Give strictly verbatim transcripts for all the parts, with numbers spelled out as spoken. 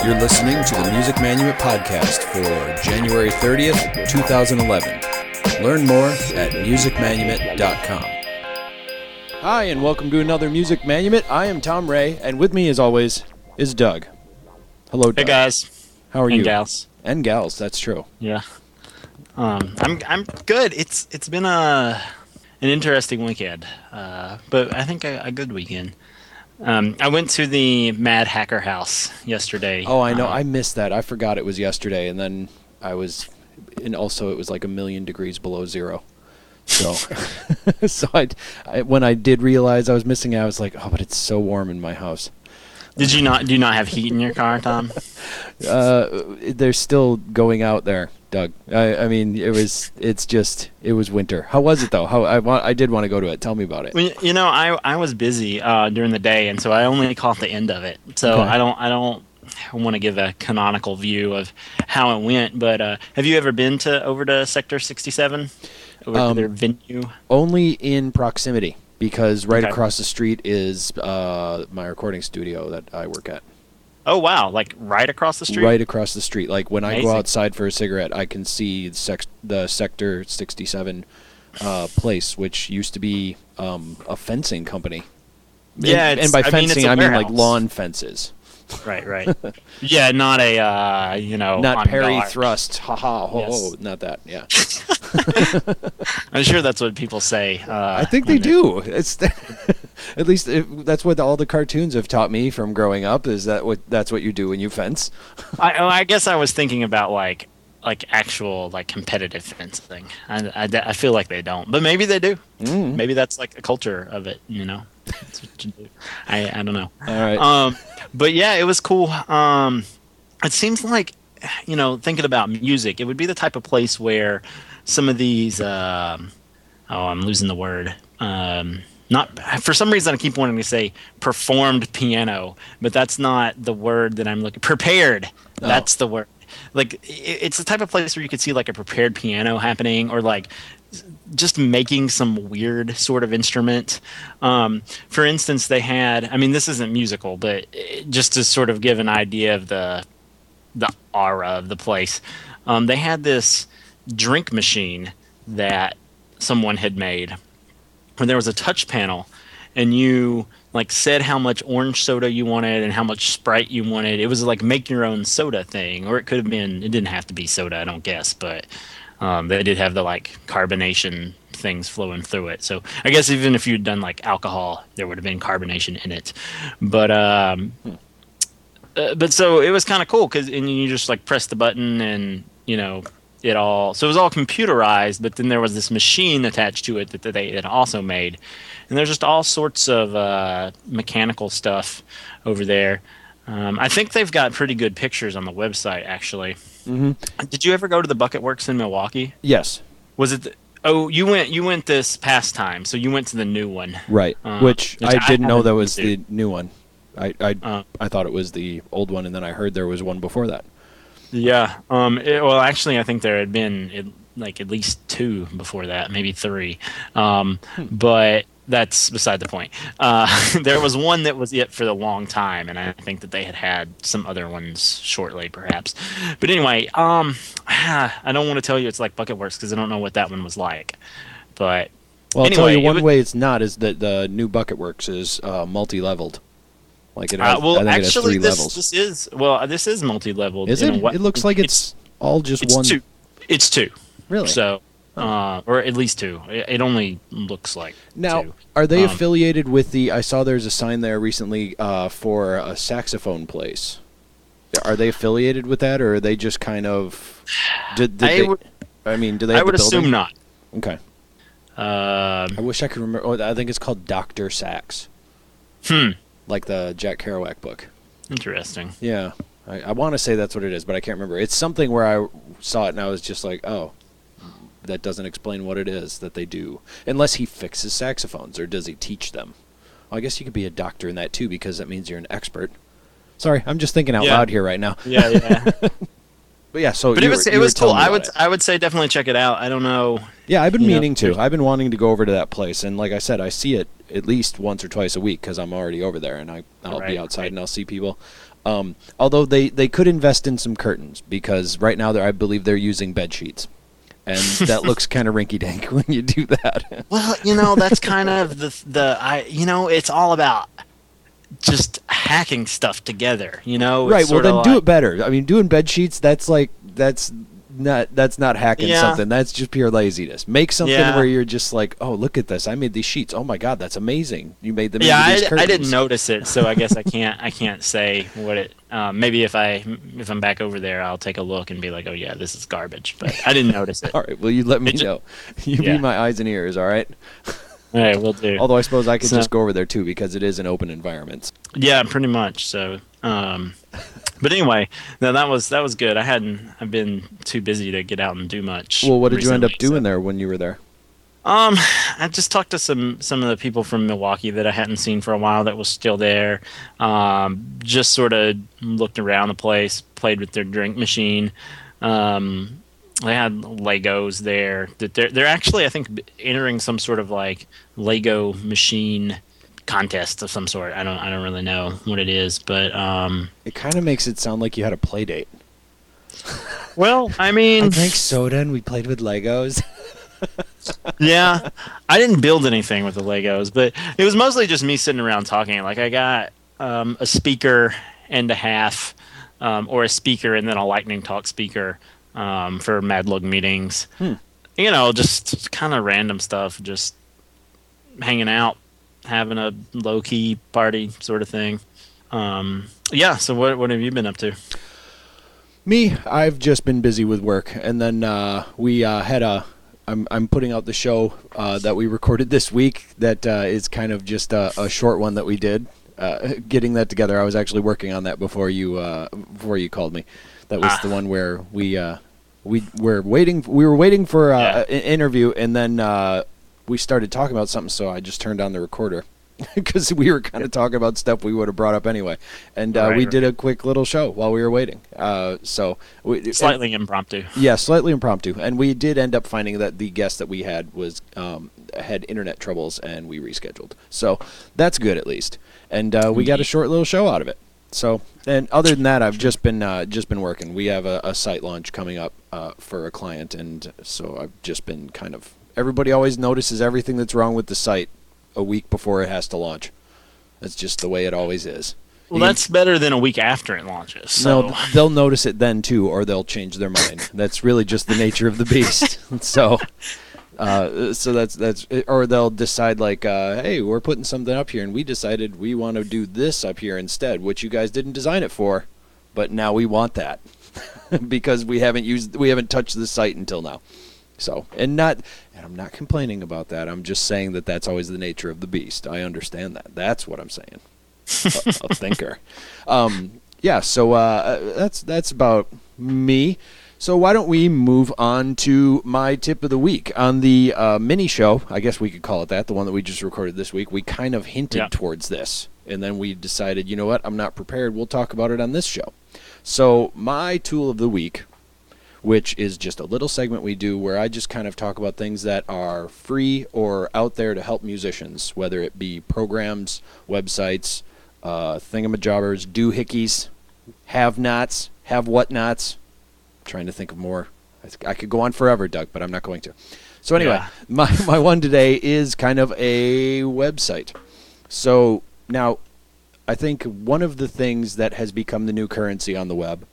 You're listening to the Music Manument podcast for January thirtieth, twenty eleven. Learn more at music manument dot com. Hi, and welcome to another Music Manument. I am Tom Ray, and with me, as always, is Doug. Hello, Doug. Hey, guys. How are and you? And gals. And gals, that's true. Yeah. Um, I'm I'm good. It's It's been a an interesting weekend, uh, but I think a, a good weekend. Um, I went to the Mad Hacker House yesterday. Oh, I know. Um, I missed that. I forgot it was yesterday, and then I was, and also it was like a million degrees below zero. So, so I, I, when I did realize I was missing it, I was like, oh, but it's so warm in my house. Did you not? Do you not have heat in your car, Tom? Uh, they're still going out there, Doug. I, I mean, it was. It's just. It was winter. How was it though? How I want. I did want to go to it. Tell me about it. Well, you know, I I was busy uh, during the day, and so I only caught the end of it. So Okay. I don't I don't want to give a canonical view of how it went. But uh, have you ever been to over to Sector sixty-seven, over Um, to their venue? Only in proximity, because right Okay. across the street is uh, my recording studio that I work at. Oh wow! Like right across the street. Right across the street. Like when I go Amazing. outside for a cigarette, I can see the, sec- the Sector sixty-seven uh, place, which used to be um, a fencing company. Yeah, and, it's- and by I mean, it's fencing, a I mean like warehouse. lawn fences, Right, right. Yeah, not a uh, you know. not on parry guard. thrust. Ha ha ho Yes. ho. Not that. Yeah. I'm sure that's what people say. Uh, I think they when do. It's at least if, that's what all the cartoons have taught me from growing up. Is that what that's what you do when you fence? I, oh, I guess I was thinking about like like actual like competitive fencing. I, I, I feel like they don't, but maybe they do. Mm. Maybe that's like a culture of it. You know, that's what you do. I I don't know. All right. Um, but yeah, it was cool. Um, it seems like, you know, thinking about music, it would be the type of place where some of these, um, oh, I'm losing the word. Um, not for some reason I keep wanting to say performed piano, but that's not the word that I'm looking. Prepared. Oh. That's the word. Like it, it's the type of place where you could see like a prepared piano happening, or like just making some weird sort of instrument. Um, for instance, they had, I mean, this isn't musical, but it- just to sort of give an idea of the the aura of the place, um, they had this drink machine that someone had made where there was a touch panel, and you like said how much orange soda you wanted and how much Sprite you wanted. It was like make your own soda thing, or it could have been, it didn't have to be soda, I don't guess, but um, they did have the like carbonation things flowing through it. So I guess even if you'd done like alcohol, there would have been carbonation in it. But um, uh, but so it was kind of cool because and you just like press the button and you know it all. So it was all computerized, but then there was this machine attached to it that, that they had also made, and there's just all sorts of uh, mechanical stuff over there. Um, I think they've got pretty good pictures on the website, actually. Mm-hmm. Did you ever go to the Bucket Works in Milwaukee? Yes. Was it? The, oh, you went. You went this past time, so you went to the new one. Right. Uh, which which I I didn't know haven't that was been the to. new one. I I, Uh, I thought it was the old one, and then I heard there was one before that. Yeah. Um. it- well, actually, I think there had been it, like at least two before that, maybe three. Um. But that's beside the point. Uh, there was one that was it for a long time, and I think that they had had some other ones shortly, perhaps. But anyway, um, I don't want to tell you it's like Bucket Works because I don't know what that one was like. But Well, I'll tell Anyway, you it one was- way it's not is that the new Bucket Works is uh, multi-leveled. Like it has, Uh, well, I think it has actually, three this levels. this is well, this is multi-leveled. Is in it? a wa- It looks like it's, all just it's one. two. It's two. Really? So, uh, or at least two. It, it only looks like Now, two. are they Um, affiliated with the? I saw there's a sign there recently uh, for a saxophone place. Are they affiliated with that, or are they just kind of? Did, did I they, would, I mean, do they? I Have would the building? assume not. Okay. Um, I wish I could remember. Oh, I think it's called Doctor Sax, hmm. like the Jack Kerouac book. Interesting. Yeah, I, I want to say that's what it is, but I can't remember. It's something where I saw it and I was just like, oh, that doesn't explain what it is that they do. Unless he fixes saxophones, or does he teach them? Well, I guess you could be a doctor in that too, because that means you're an expert. Sorry, I'm just thinking out Yeah. loud here right now. Yeah, yeah. But yeah, so But you it was were, it you were was cool. telling me I about would it. I would say definitely check it out. I don't know. Yeah, I've been you know, meaning to. there's- I've been wanting to go over to that place, and like I said, I see it at least once or twice a week because I'm already over there, and I I'll be Right, outside right. and I'll see people. Um, although they, they could invest in some curtains because right now they're, I believe they're using bed sheets, and that looks kind of rinky-dink when you do that. Well, you know, that's kind of the the I you know, it's all about just hacking stuff together. You know, Right. It's Well, sorta then like, do it better. I mean, doing bed sheets, that's like that's not that's not hacking Yeah. something. That's just pure laziness. Make something Yeah. where you're just like, oh, look at this. I made these sheets. Oh my God, that's amazing. You made them. Yeah, into I, these I curtains. didn't notice it, so I guess I can't I can't say what it. Um, maybe if I if I'm back over there, I'll take a look and be like, oh yeah, this is garbage. But I didn't notice it. All right. Well, you let me It ju- know. You Yeah. be my eyes and ears. All right. All right, we'll do. Although I suppose I could So- just go over there too because it is an open environment. Yeah, pretty much. So, um, but anyway, no, that was that was good. I hadn't. I've been too busy to get out and do much. Well, what did you end up recently, doing so- there when you were there? Um, I just talked to some some of the people from Milwaukee that I hadn't seen for a while that was still there. Um, just sort of looked around the place, played with their drink machine. Um, they had Legos there. That they're they're actually I think entering some sort of like Lego machine contest of some sort. I don't I don't really know what it is, but um, It kind of makes it sound like you had a play date. well, I mean, I drank soda and we played with Legos. yeah, I didn't build anything with the Legos, but it was mostly just me sitting around talking. Like I got um, a speaker and a half, um, or a speaker and then a lightning talk speaker um, for Mad Lug meetings. Hmm. You know, just kind of random stuff, just hanging out, having a low key party sort of thing. Um, yeah. So what what have you been up to? Me, I've just been busy with work, and then uh, we uh, had a. I'm I'm putting out the show uh, that we recorded this week. That uh, is kind of just a, a short one that we did. Uh, getting that together, I was actually working on that before you uh, before you called me. That was Ah. the one where we uh, we were waiting. We were waiting for uh, Yeah. an interview, and then uh, we started talking about something. So I just turned on the recorder. Because we were kind of talking about stuff we would have brought up anyway, and uh, Right, we right. did a quick little show while we were waiting. Uh, so we, Slightly impromptu. yeah, slightly impromptu, and we did end up finding that the guest that we had was um, had internet troubles, and we rescheduled. So that's good at least, and uh, we got a Indeed. short little show out of it. So, and other than that, I've just been uh, just been working. We have a, a site launch coming up uh, for a client, and so I've just been kind of. Everybody always notices everything that's wrong with the site a week before it has to launch. That's just the way it always is. Well, You can- that's better than a week after it launches. So. no, th- they'll notice it then too, or they'll change their mind. That's really just the nature of the beast. so, uh, so that's that's, or they'll decide like, uh, hey, we're putting something up here, and we decided we want to do this up here instead, which you guys didn't design it for, but now we want that because we haven't used, we haven't touched the site until now. So, and not, and I'm not complaining about that. I'm just saying that that's always the nature of the beast. I understand that. That's what I'm saying. a, a thinker. Um, yeah. So uh, that's that's about me. So why don't we move on to my tip of the week on the uh, mini show? I guess we could call it that. The one that we just recorded this week. We kind of hinted Yeah. towards this, and then we decided, you know what? I'm not prepared. We'll talk about it on this show. So my tool of the week, which is just a little segment we do where I just kind of talk about things that are free or out there to help musicians, whether it be programs, websites, uh, thingamajobbers, doohickeys, have-nots, have-what-nots. I'm trying to think of more. I, th- I could go on forever, Doug, but I'm not going to. So anyway, Yeah. my, my one today is kind of a website. So now, I think one of the things that has become the new currency on the web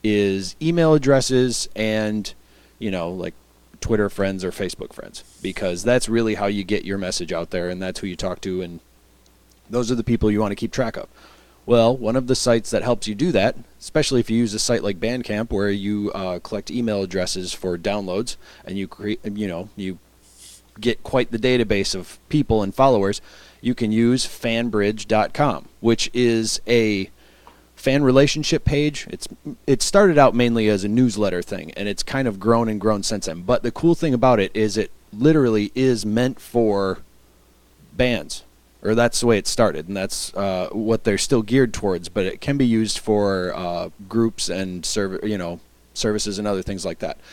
is email addresses and, you know, like Twitter friends or Facebook friends, because that's really how you get your message out there, and that's who you talk to, and those are the people you want to keep track of. Well, one of the sites that helps you do that, especially if you use a site like Bandcamp where you uh, collect email addresses for downloads, and you create, you know, you get quite the database of people and followers, you can use fanbridge dot com, which is a fan relationship page. It's it started out mainly as a newsletter thing, and it's kind of grown and grown since then. But the cool thing about it is it literally is meant for bands, or that's the way it started, and that's uh, what they're still geared towards. But it can be used for uh, groups and serv- you know, services and other things like that.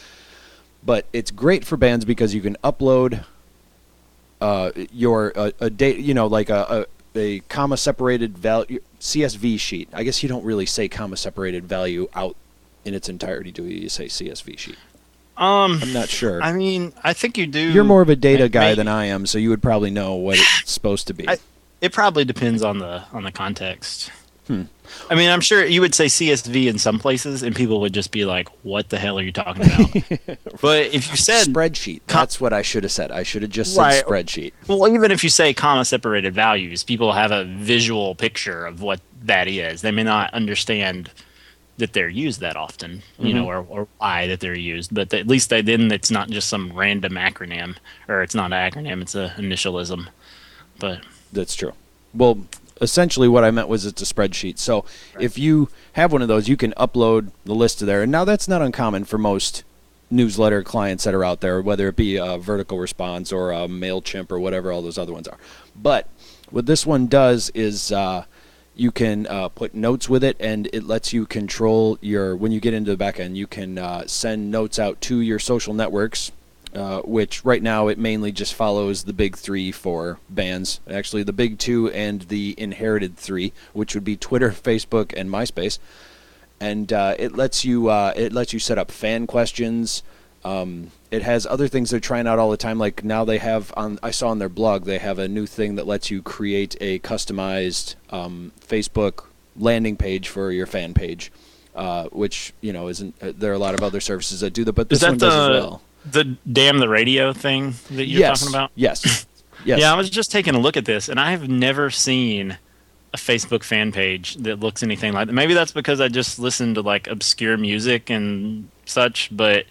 But it's great for bands because you can upload uh, your a, a date, you know, like a, a comma separated value C S V sheet. I guess you don't really say comma separated value out in its entirety, do you? You say C S V sheet. Um, I'm not sure. I mean, I think you do. You're more of a data guy maybe. than I am, so you would probably know what it's supposed to be. I, it probably depends on the on the context. Hmm. I mean, I'm sure you would say C S V in some places, and people would just be like, "What the hell are you talking about?" But if you said spreadsheet, com- that's what I should have said. I should have just said Right. spreadsheet. well, even if you say comma separated values, people have a visual picture of what that is. They may not understand that they're used that often, you Mhm. know, or, or why that they're used. But at least they then it's not just some random acronym, or it's not an acronym; it's a initialism. But That's true. Well, essentially what I meant was it's a spreadsheet. So if you have one of those, you can upload the list to there. And now that's not uncommon for most newsletter clients that are out there, whether it be a Vertical Response or a MailChimp or whatever all those other ones are. But what this one does is uh, you can uh, put notes with it, and it lets you control your, when you get into the back end, you can uh, send notes out to your social networks, uh, which right now it mainly just follows the big three for bands. Actually, the big two and the inherited three, which would be Twitter, Facebook, and MySpace. And uh, it lets you uh, it lets you set up fan questions. Um, it has other things they're trying out all the time. Like now they have on I saw on their blog they have a new thing that lets you create a customized um, Facebook landing page for your fan page, uh, which you know isn't. Uh, there are a lot of other services that do that, but this is that one does as the well. the damn the radio thing that you're yes. talking about? Yes. Yes. Yeah, I was just taking a look at this, and I have never seen a Facebook fan page that looks anything like that. Maybe that's because I just listen to like obscure music and such, but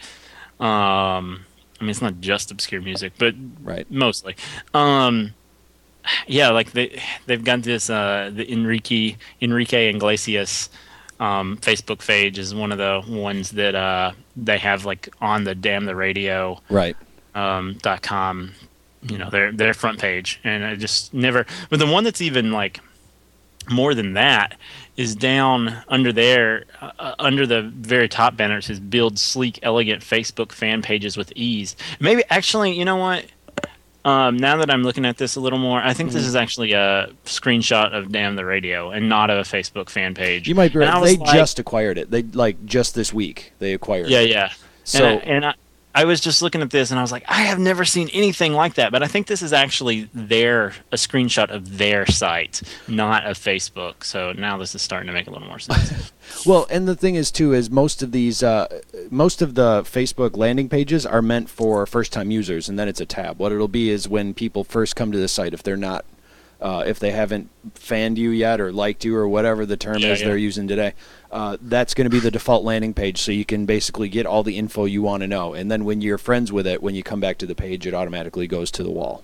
um, I mean it's not just obscure music, but Right. mostly. Um, yeah, like they they've got this uh, the Enrique Enrique Iglesias um, Facebook page is one of the ones that uh, they have like on the Damn the Radio Right. um, dot com, you know, their their front page, and I just never. But the one that's even like more than that is down under there, uh, under the very top banner. It says "Build sleek, elegant Facebook fan pages with ease." Maybe actually, you know what? Um, now that I'm looking at this a little more, I think this is actually a screenshot of Damn the Radio and not of a Facebook fan page. You might be And I right. was They like- just acquired it. They like just this week they acquired Yeah, it. yeah. So and I, and I, I was just looking at this and I was like, I have never seen anything like that. But I think this is actually their a screenshot of their site, not of Facebook. So now this is starting to make a little more sense. Well, and the thing is too is most of these, uh, most of the Facebook landing pages are meant for first-time users, and then it's a tab. What it'll be is when people first come to the site, if they're not, uh, if they haven't fanned you yet or liked you or whatever the term Yeah, is yeah. they're using today, uh, that's going to be the default landing page. So you can basically get all the info you want to know, and then when you're friends with it, when you come back to the page, it automatically goes to the wall.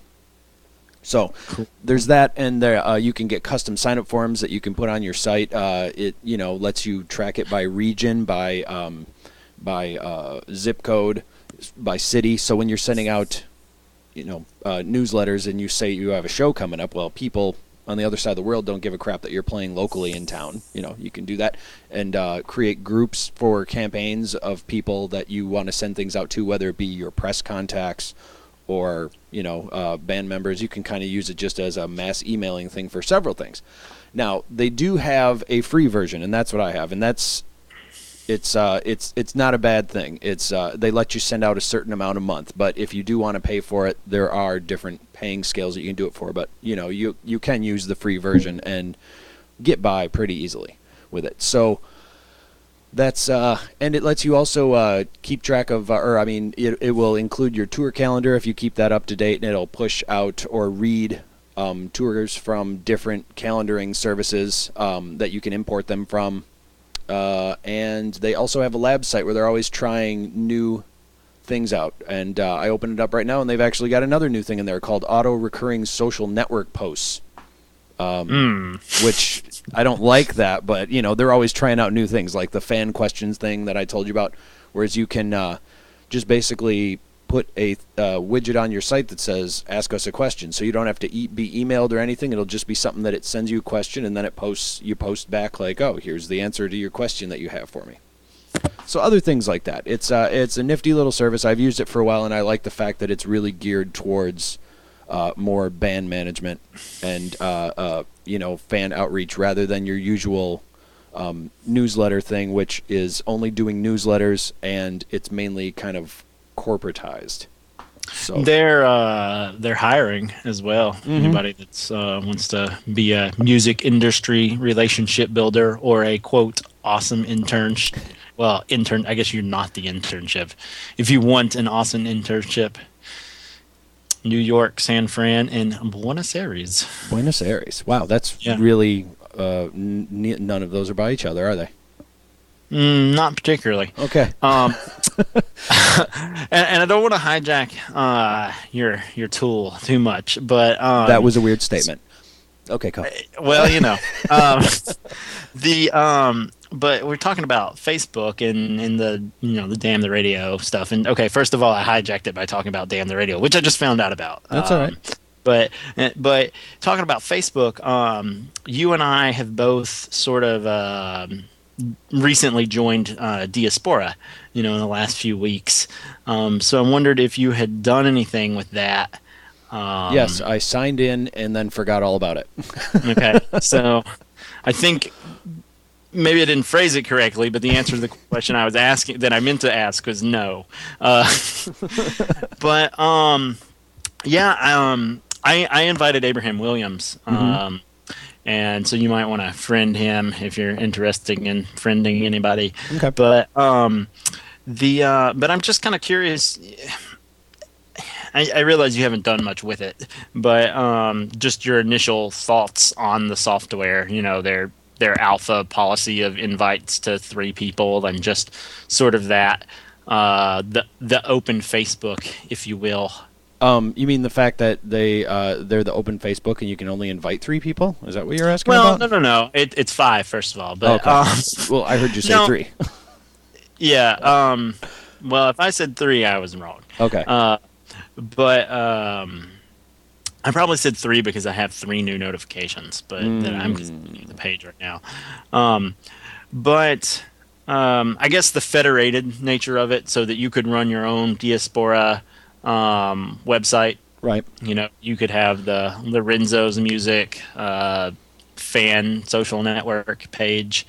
So there's that, and there uh, you can get custom sign-up forms that you can put on your site. Uh, it you know lets you track it by region, by um, by uh, zip code, by city. So when you're sending out, you know, uh, newsletters and you say you have a show coming up, well, people on the other side of the world don't give a crap that you're playing locally in town. You know, you can do that and uh, create groups for campaigns of people that you want to send things out to, whether it be your press contacts or, you know, uh, band members. You can kind of use it just as a mass emailing thing for several things. Now, they do have a free version, and that's what I have, and that's it's uh, it's it's not a bad thing. It's uh, they let you send out a certain amount a month, but if you do want to pay for it, there are different paying scales that you can do it for. But you know, you you can use the free version and get by pretty easily with it. So that's uh, and it lets you also uh, keep track of, uh, or I mean, it it will include your tour calendar if you keep that up to date, and it'll push out or read um, tours from different calendaring services um, that you can import them from. Uh, and they also have a lab site where they're always trying new things out. And uh, I opened it up right now, and they've actually got another new thing in there called auto recurring social network posts. Um, Mm. Which I don't like that, but you know they're always trying out new things, like the fan questions thing that I told you about. Whereas you can uh, just basically put a uh, widget on your site that says "Ask us a question," so you don't have to e- be emailed or anything. It'll just be something that it sends you a question, and then it posts. You post back like, "Oh, here's the answer to your question that you have for me." So other things like that. It's uh, it's a nifty little service. I've used it for a while, and I like the fact that it's really geared towards uh, more band management and uh, uh, you know fan outreach rather than your usual um, newsletter thing, which is only doing newsletters and it's mainly kind of corporatized. So They're uh, they're hiring as well. Mm-hmm. Anybody that's uh, wants to be a music industry relationship builder or a quote awesome intern. Well, intern. I guess you're not the internship. If you want an awesome internship, New York, San Fran, and Buenos Aires. Buenos Aires. Wow, that's Yeah. really uh, n- none of those are by each other, are they? Mm, not particularly. Okay. Um, and, and I don't want to hijack uh, your your tool too much, but um, That was a weird statement. Okay, go. well, you know, um, the um, but we're talking about Facebook and, and the you know the damn the radio stuff. And okay, first of all, I hijacked it by talking about damn the radio, which I just found out about. That's um, all right. But but talking about Facebook, um, you and I have both sort of um, recently joined uh, Diaspora, you know, in the last few weeks. Um, so I wondered if you had done anything with that. Um, Yes, I signed in and then forgot all about it. Okay, so I think maybe I didn't phrase it correctly, but the answer to the question I was asking that I meant to ask was no. Uh, but um, yeah, um, I, I invited Abraham Williams, um, Mm-hmm. and so you might want to friend him if you're interested in friending anybody. Okay. But um, the uh, but I'm just kind of curious. I, I realize you haven't done much with it, but um, just your initial thoughts on the software. You know, their their alpha policy of invites to three people, and just sort of that uh, the the open Facebook, if you will. Um, you mean the fact that they uh, they're the open Facebook and you can only invite three people? Is that what you're asking Well, about? no, no, no. It, it's five, first of all. But Okay. um, Well, I heard you say no. three. yeah. Um, well, if I said three, I was wrong. Okay. Uh, but um, I probably said three because I have three new notifications, but that I'm Mm. the page right now. Um, but um, I guess the federated nature of it, so that you could run your own Diaspora um, website. Right. You know, you could have the Lorenzo's Music uh, fan social network page.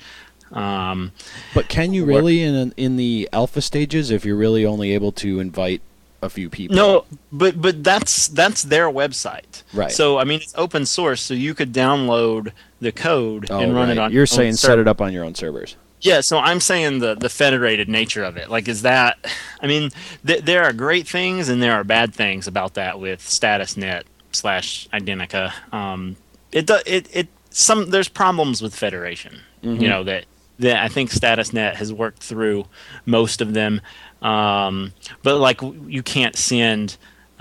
Um, But can you really in in the alpha stages if you're really only able to invite a few people? No, but but that's that's their website. Right. So I mean, it's open source, so you could download the code Oh, and run right. it on. You're your saying own set server. it up on your own servers. Yeah. So I'm saying the the federated nature of it. Like, is that? I mean, th- there are great things and there are bad things about that with StatusNet slash Identica. Um, it do, it it some there's problems with federation. Mm-hmm. You know that that I think StatusNet has worked through most of them. Um, but like you can't send,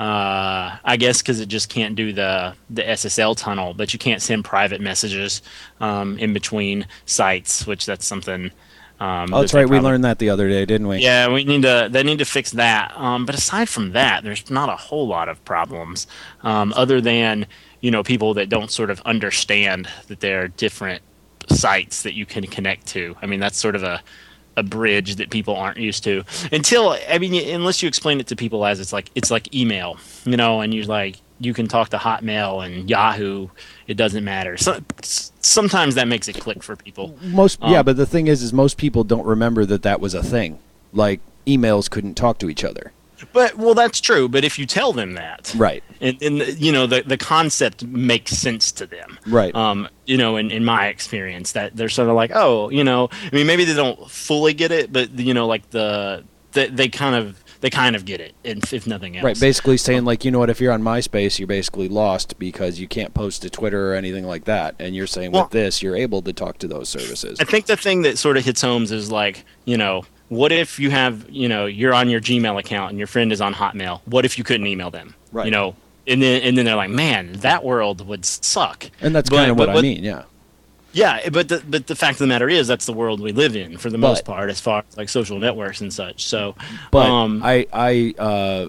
uh, I guess because it just can't do the, the S S L tunnel, but you can't send private messages, um, in between sites, which that's something, um, Oh, that's that they right. We probably- learned that the other day, didn't we? Yeah, we need to, they need to fix that. Um, but aside from that, there's not a whole lot of problems, um, other than, you know, people that don't sort of understand that there are different sites that you can connect to. I mean, that's sort of a, a bridge that people aren't used to until, I mean, unless you explain it to people as it's like, it's like email, you know, and you're like, you can talk to Hotmail and Yahoo. It doesn't matter. So sometimes that makes it click for people. Most yeah, Um, but the thing is, is most people don't remember that that was a thing. Like emails couldn't talk to each other. But, well, that's true. But if you tell them that, Right. and, and you know, the, the concept makes sense to them. Right. Um, you know, in, in my experience, that they're sort of like, oh, you know, I mean, maybe they don't fully get it, but, you know, like the, the they kind of, they kind of get it, if, if nothing else. Right, basically saying like, you know what, if you're on MySpace, you're basically lost because you can't post to Twitter or anything like that. And you're saying Well- with this, you're able to talk to those services. I think the thing that sort of hits homes is like, you know, what if you have, you know, you're on your Gmail account and your friend is on Hotmail? What if you couldn't email them? Right. You know, and then and then they're like, man, that world would suck. And that's But- kind of what but- I but- mean, yeah. Yeah, but the but the fact of the matter is that's the world we live in for the most But- part, as far as like social networks and such. So, But um, I, I, uh,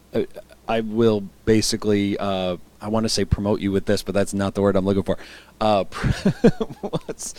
I will basically, uh, I want to say promote you with this, but that's not the word I'm looking for. Uh, what's,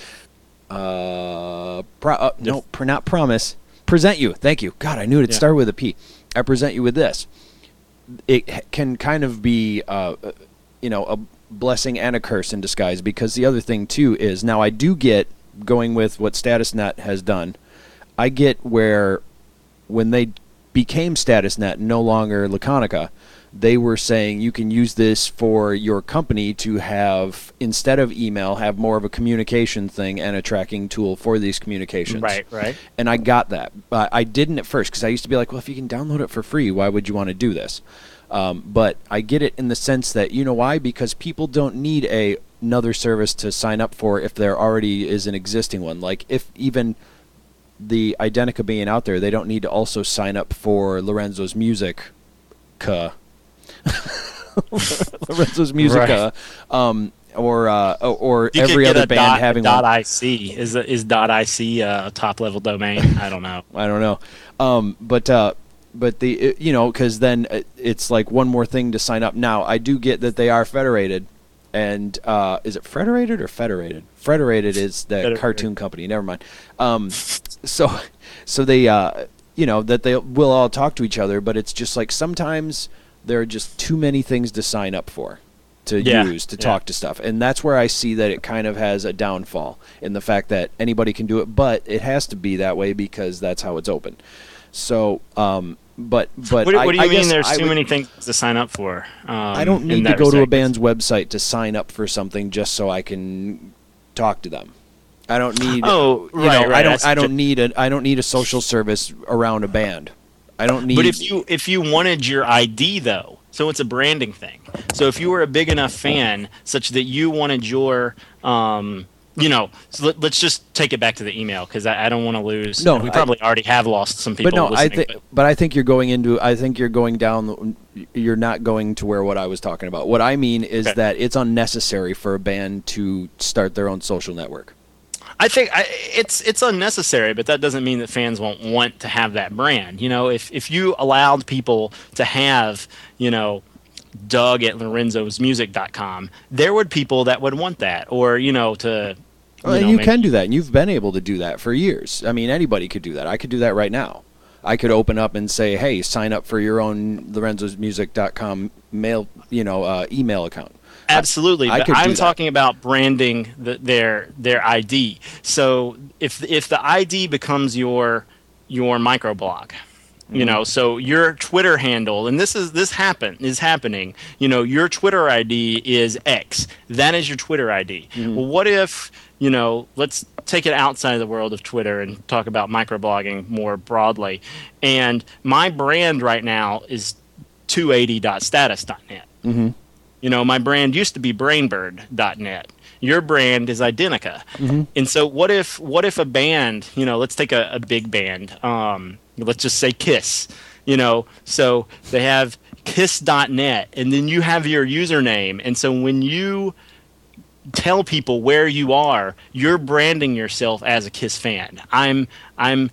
uh, pro, uh no, pr- not promise. Present you. Thank you. God, I knew it'd Yeah. start with a P. I present you with this. it h- can kind of be, uh, you know, a blessing and a curse in disguise, because the other thing too is, now I do get, going with what StatusNet has done, I get where when they became StatusNet, no longer Laconica, they were saying you can use this for your company to have, instead of email, have more of a communication thing and a tracking tool for these communications. Right, right. And I got that. But I didn't at first, because I used to be like, well, if you can download it for free, why would you want to do this? Um, but I get it in the sense that, you know why? Because people don't need a another service to sign up for if there already is an existing one. Like, if even the Identica being out there, they don't need to also sign up for Lorenzo's Music. Lorenzo's Musica, right. um, or uh, or you every other band dot, having dot one. .ic is is dot .ic a top level domain? I don't know. I don't know, um, but uh, but the it, you know, because then it's like one more thing to sign up. Now I do get that they are federated, and uh, is it federated or federated? Federated is the federated. Cartoon company. Never mind. Um, so so they uh, you know, that they will all talk to each other, but it's just like sometimes there are just too many things to sign up for, to yeah, use, to yeah. talk to stuff. And that's where I see that it kind of has a downfall in the fact that anybody can do it, but it has to be that way because that's how it's open. So, um, but but what, I, what do you I mean? There's I too would, many things to sign up for. Um, I don't need to go respect. to a band's website to sign up for something just so I can talk to them. I don't need. Oh, you right, know, right. I don't. That's I don't ju- need a. I don't need a social service around a band. I don't need. But if you if you wanted your I D though, so it's a branding thing. So if you were a big enough fan such that you wanted your, um, you know, so let, let's just take it back to the email because I, I don't want to lose. No, we probably I, already have lost some people. But no, I think. think. But I think you're going into. I think you're going down. You're not going to where what I was talking about. What I mean is okay. that it's unnecessary for a band to start their own social network. I think I, it's it's unnecessary, but that doesn't mean that fans won't want to have that brand. You know, if if you allowed people to have, you know, Doug at Lorenzos Music dot com, there would people that would want that, or you know, to. You well, and know, you maybe, can do that, and you've been able to do that for years. I mean, anybody could do that. I could do that right now. I could open up and say, "Hey, sign up for your own Lorenzos Music dot com mail, you know, uh, email account." Absolutely, I, but I I'm that. talking about branding the, their their I D. So if if the I D becomes your your microblog, you mm. know, so your Twitter handle, and this is this happen is happening. You know, your Twitter I D is X. That is your Twitter I D. Mm. Well, what if you know? Let's take it outside of the world of Twitter and talk about microblogging more broadly. And my brand right now is two eighty dot status dot net. Mm-hmm. You know, my brand used to be brainbird dot net. Your brand is Identica. Mm-hmm. And so what if what if a band, you know, let's take a, a big band, um, let's just say Kiss, you know, so they have kiss dot net, and then you have your username. And so when you tell people where you are, you're branding yourself as a Kiss fan. I'm I'm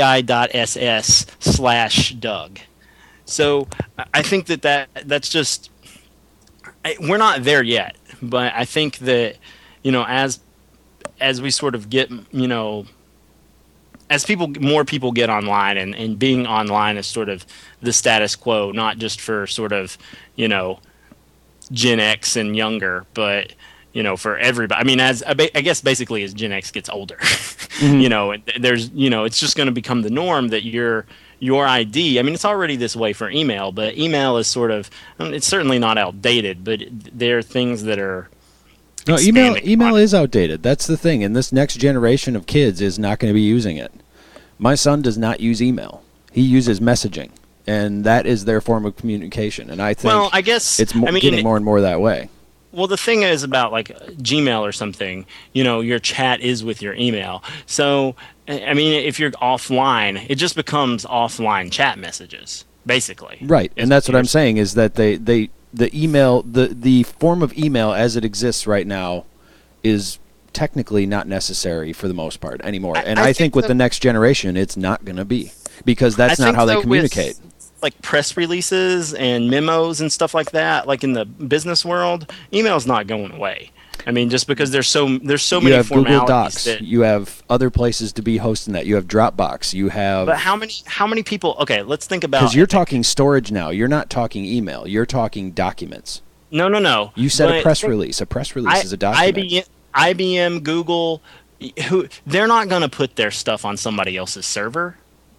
ki.ss slash Doug. So I think that, that that's just... We're not there yet, but I think that, you know, as as we sort of get, you know, as people, more people get online, and, and being online is sort of the status quo, not just for sort of, you know, Gen X and younger, but, you know, for everybody. I mean, as I guess basically as Gen X gets older, mm-hmm. you know, there's, you know, it's just going to become the norm that you're, your I D, I mean, it's already this way for email, but email is sort of, I mean, it's certainly not outdated, but there are things that are no, email email is outdated. That's the thing, and this next generation of kids is not going to be using it. My son does not use email. He uses messaging, and that is their form of communication, and I think well, I guess, it's mo- I mean, getting more and more that way. Well, the thing is about like Gmail or something, you know, your chat is with your email. So, I mean, if you're offline, it just becomes offline chat messages, basically. Right, and that's what I'm saying is that they, they the email, the, the form of email as it exists right now is technically not necessary for the most part anymore. And I, I, I think, think with the next generation, it's not going to be because that's I not how they communicate. With, like press releases and memos and stuff like that, like in the business world, email's not going away. I mean, just because there's so there's so You many have Google formalities Docs. that. You have other places to be hosting that. You have Dropbox. You have But how many how many people? Okay, let's think about. because you're talking storage now. You're not talking email. You're talking documents. No, no, no. You said a But press think- release. A press release I, is a document. I B M, I B M, Google, who they're not going to put their stuff on somebody else's server.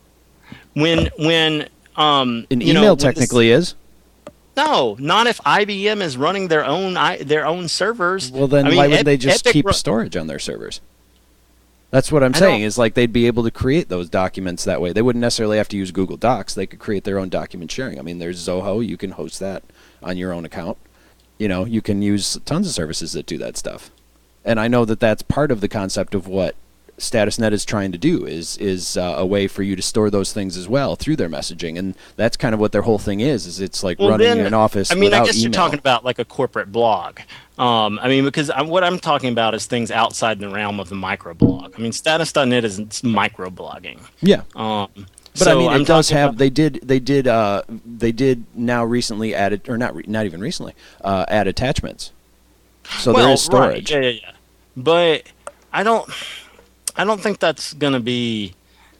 When when um An you know, email when this- technically is. no, not if I B M is running their own I, their own servers. Well, then I mean, why would Ep- they just Epic keep ru- storage on their servers? That's what I'm I saying. don't- Is like they'd be able to create those documents that way. They wouldn't necessarily have to use Google Docs. They could create their own document sharing. I mean, there's Zoho. You can host that on your own account. You know, you can use tons of services that do that stuff. And I know that that's part of the concept of what StatusNet is trying to do is is uh, a way for you to store those things as well through their messaging, and that's kind of what their whole thing is. Is it's like Well, running then, an office I mean, without I guess email. you're talking about like a corporate blog. Um, I mean, because I'm, what I'm talking about is things outside the realm of the microblog. I mean, status dot net is microblogging. Yeah. Um, But so I mean, I'm it does talking have. about- They did. They did. Uh, they did now recently added, or not. Re- not even recently. Uh, add attachments. So well, there is storage. Right. Yeah, yeah, yeah. But I don't. I don't think that's going to be.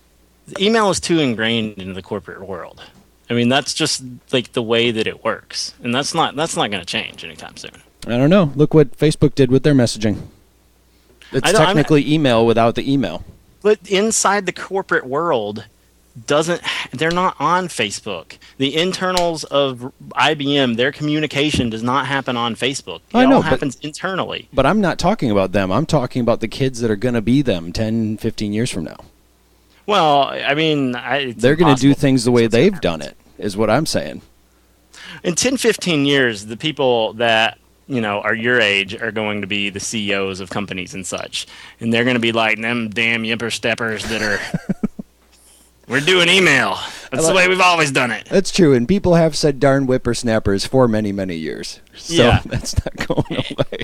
Email is too ingrained into the corporate world. I mean, that's just like the way that it works, and that's not. That's not going to change anytime soon. I don't know. Look what Facebook did with their messaging. It's I don't- I'm- technically email without the email. But inside the corporate world, doesn't they're not on Facebook. The internals of I B M, their communication does not happen on Facebook. It I know, all but- happens internally. But I'm not talking about them. I'm talking about the kids that are going to be them ten, fifteen years from now. Well, I mean, I, it's They're going to do impossible things the way what's gonna they've happen. done it, is what I'm saying. In ten, fifteen years, the people that you know are your age are going to be the C E Os of companies and such, and they're going to be like them damn yipper steppers that are. We're doing email. That's the way we've always done it. That's true, and people have said darn whippersnappers for many, many years. So Yeah. that's not going away.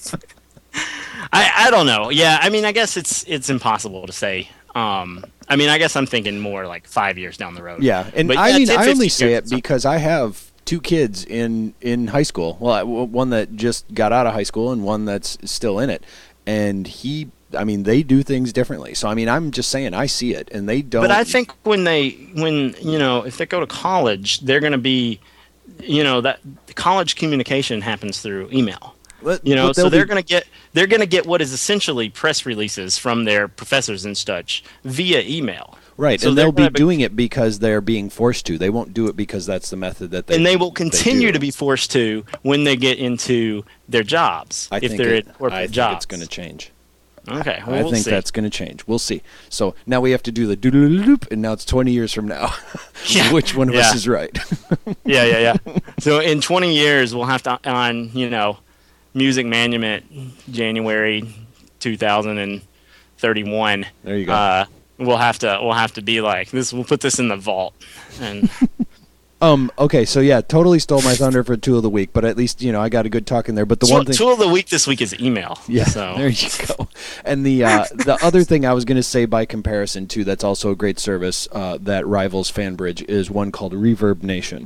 I, I don't know. Yeah, I mean, I guess it's it's impossible to say. Um, I mean, I guess I'm thinking more like five years down the road. Yeah, and But I yeah, mean, ten, I only fifteen say years it is because I have two kids in in high school. Well, I- w- one that just got out of high school and one that's still in it. And he, I mean, they do things differently. So I mean, I'm just saying, I see it, and they don't. But I think when they when you know if they go to college, they're going to be, you know, that college communication happens through email. But- You know, but so they'll they're be- going to get they're going to get what is essentially press releases from their professors and such via email. right, so and they're they'll be gonna be- doing it because they're being forced to. They won't do it because that's the method that they. And they will continue do. to be forced to when they get into their jobs. I if think they're it, in corporate I think jobs. it's going to change. Okay, well, I we'll think see. that's going to change. We'll see. So now we have to do the doodle-doop, and now it's twenty years from now. Yeah. Which one of Yeah. us is right? Yeah, yeah, yeah. So in twenty years, we'll have to on you know, Music Monument, January two thousand thirty-one. There you go. Uh, we'll have to we'll have to be like this. We'll put this in the vault. And Um. Okay. So yeah, totally stole my thunder for tool of the week, but at least you know I got a good talk in there. But the tool, one thing, tool of the week this week is email. yeah, So there you go. And the uh, the other thing I was going to say by comparison too, that's also a great service uh, that rivals FanBridge is one called Reverb Nation.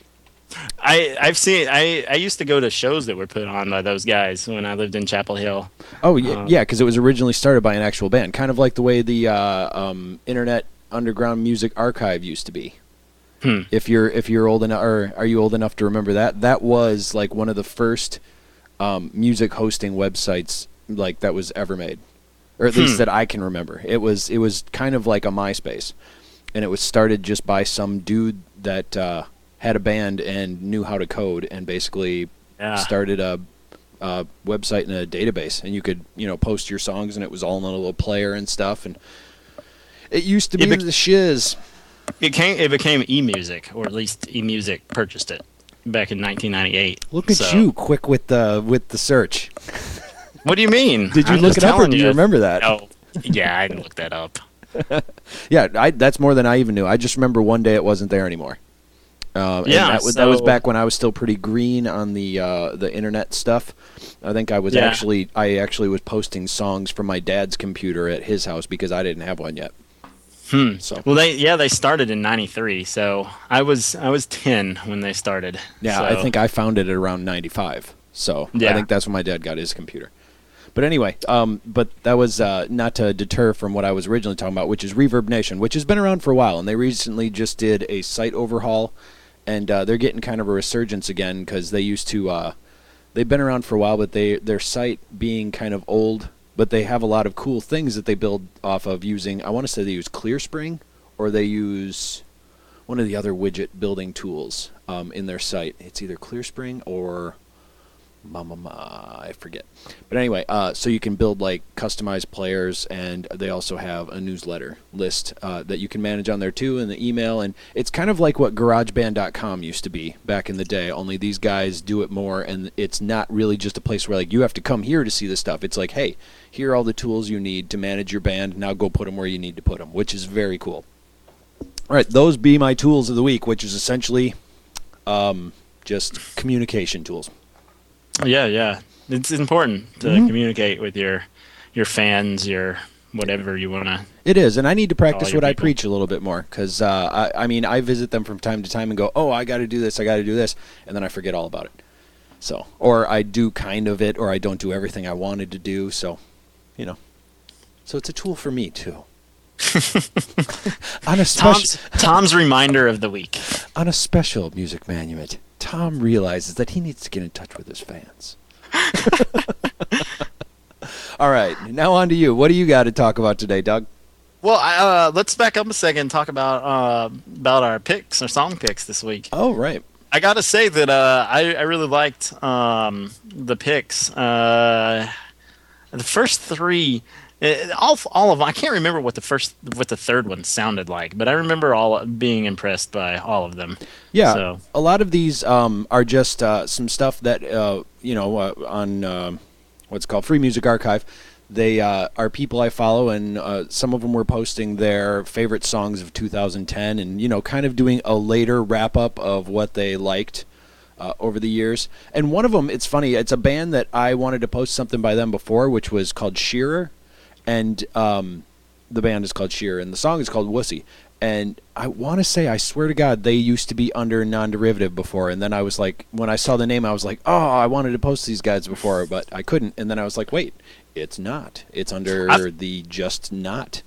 I I've seen I I used to go to shows that were put on by those guys when I lived in Chapel Hill. Oh yeah, Uh, yeah, because it was originally started by an actual band, kind of like the way the uh, um, Internet Underground Music Archive used to be. Hmm. If you're if you're old enough, or are you old enough to remember that? That was like one of the first um, music hosting websites like that was ever made, or at least Hmm. that I can remember. It was it was kind of like a MySpace, and it was started just by some dude that uh, had a band and knew how to code, and basically Yeah. started a, a website and a database, and you could you know post your songs, and it was all in a little player and stuff, and it used to be It bec- the shiz. It came it became eMusic, or at least eMusic purchased it back in nineteen ninety-eight. Look at So- you, quick with the with the search. What do you mean? Did you I'm look just it up, or telling do you remember that? Oh, yeah, I didn't look that up. Yeah, I, that's more than I even knew. I just remember one day it wasn't there anymore. Uh, and Yeah, that was, that was so- back when I was still pretty green on the uh, the internet stuff. I think I was Yeah. actually I actually was posting songs from my dad's computer at his house because I didn't have one yet. Hmm. So Well, they yeah they started in ninety-three, so I was I was ten when they started. yeah, So- I think I found it at around ninety-five. So Yeah. I think that's when my dad got his computer. But anyway, um, but that was uh, not to deter from what I was originally talking about, which is Reverb Nation, which has been around for a while, and they recently just did a site overhaul, and uh, they're getting kind of a resurgence again because they used to. Uh, they've been around for a while, but they their site being kind of old, but they have a lot of cool things that they build off of using. I want to say they use ClearSpring, or they use one of the other widget building tools um, in their site. It's either ClearSpring or Mama, ma, I forget. But anyway, uh, so you can build like customized players, and they also have a newsletter list uh, that you can manage on there too, and the email. And it's kind of like what GarageBand dot com used to be back in the day. Only these guys do it more, and it's not really just a place where like you have to come here to see the stuff. It's like, hey, here are all the tools you need to manage your band. Now go put them where you need to put them, which is very cool. All right, those be my tools of the week, which is essentially um, just communication tools. Yeah, yeah. It's important to Mhm. communicate with your your fans, your whatever you want to. It is, and I need to practice your what I people. preach a little bit more, because uh, I, I mean, I visit them from time to time and go, oh, I got to do this, I got to do this, and then I forget all about it. So, or I do kind of it, or I don't do everything I wanted to do. So, you know, so it's a tool for me too. on a special, Tom's Tom's reminder of the week. on a special music monument, Tom realizes that he needs to get in touch with his fans. All right, now on to you. What do you got to talk about today, Doug? Well, I, uh, let's back up a second and talk about uh, about our picks, our song picks this week. Oh, right. I got to say that uh, I, I really liked um, the picks. Uh, the first three, uh, all all of them. I can't remember what the first, what the third one sounded like, but I remember all being impressed by all of them. Yeah, So. a lot of these um, are just uh, some stuff that uh, you know uh, on uh, what's called Free Music Archive. They uh, are people I follow, and uh, some of them were posting their favorite songs of two thousand ten, and you know, kind of doing a later wrap up of what they liked uh, over the years. And one of them, it's funny, it's a band that I wanted to post something by them before, which was called Shearer, and um, the band is called Shearer, and the song is called Wussy. And I want to say, I swear to God, they used to be under Non-Derivative before. And then I was like, when I saw the name, I was like, oh, I wanted to post these guys before, but I couldn't. And then I was like, wait, it's not. It's under I've... the Just Not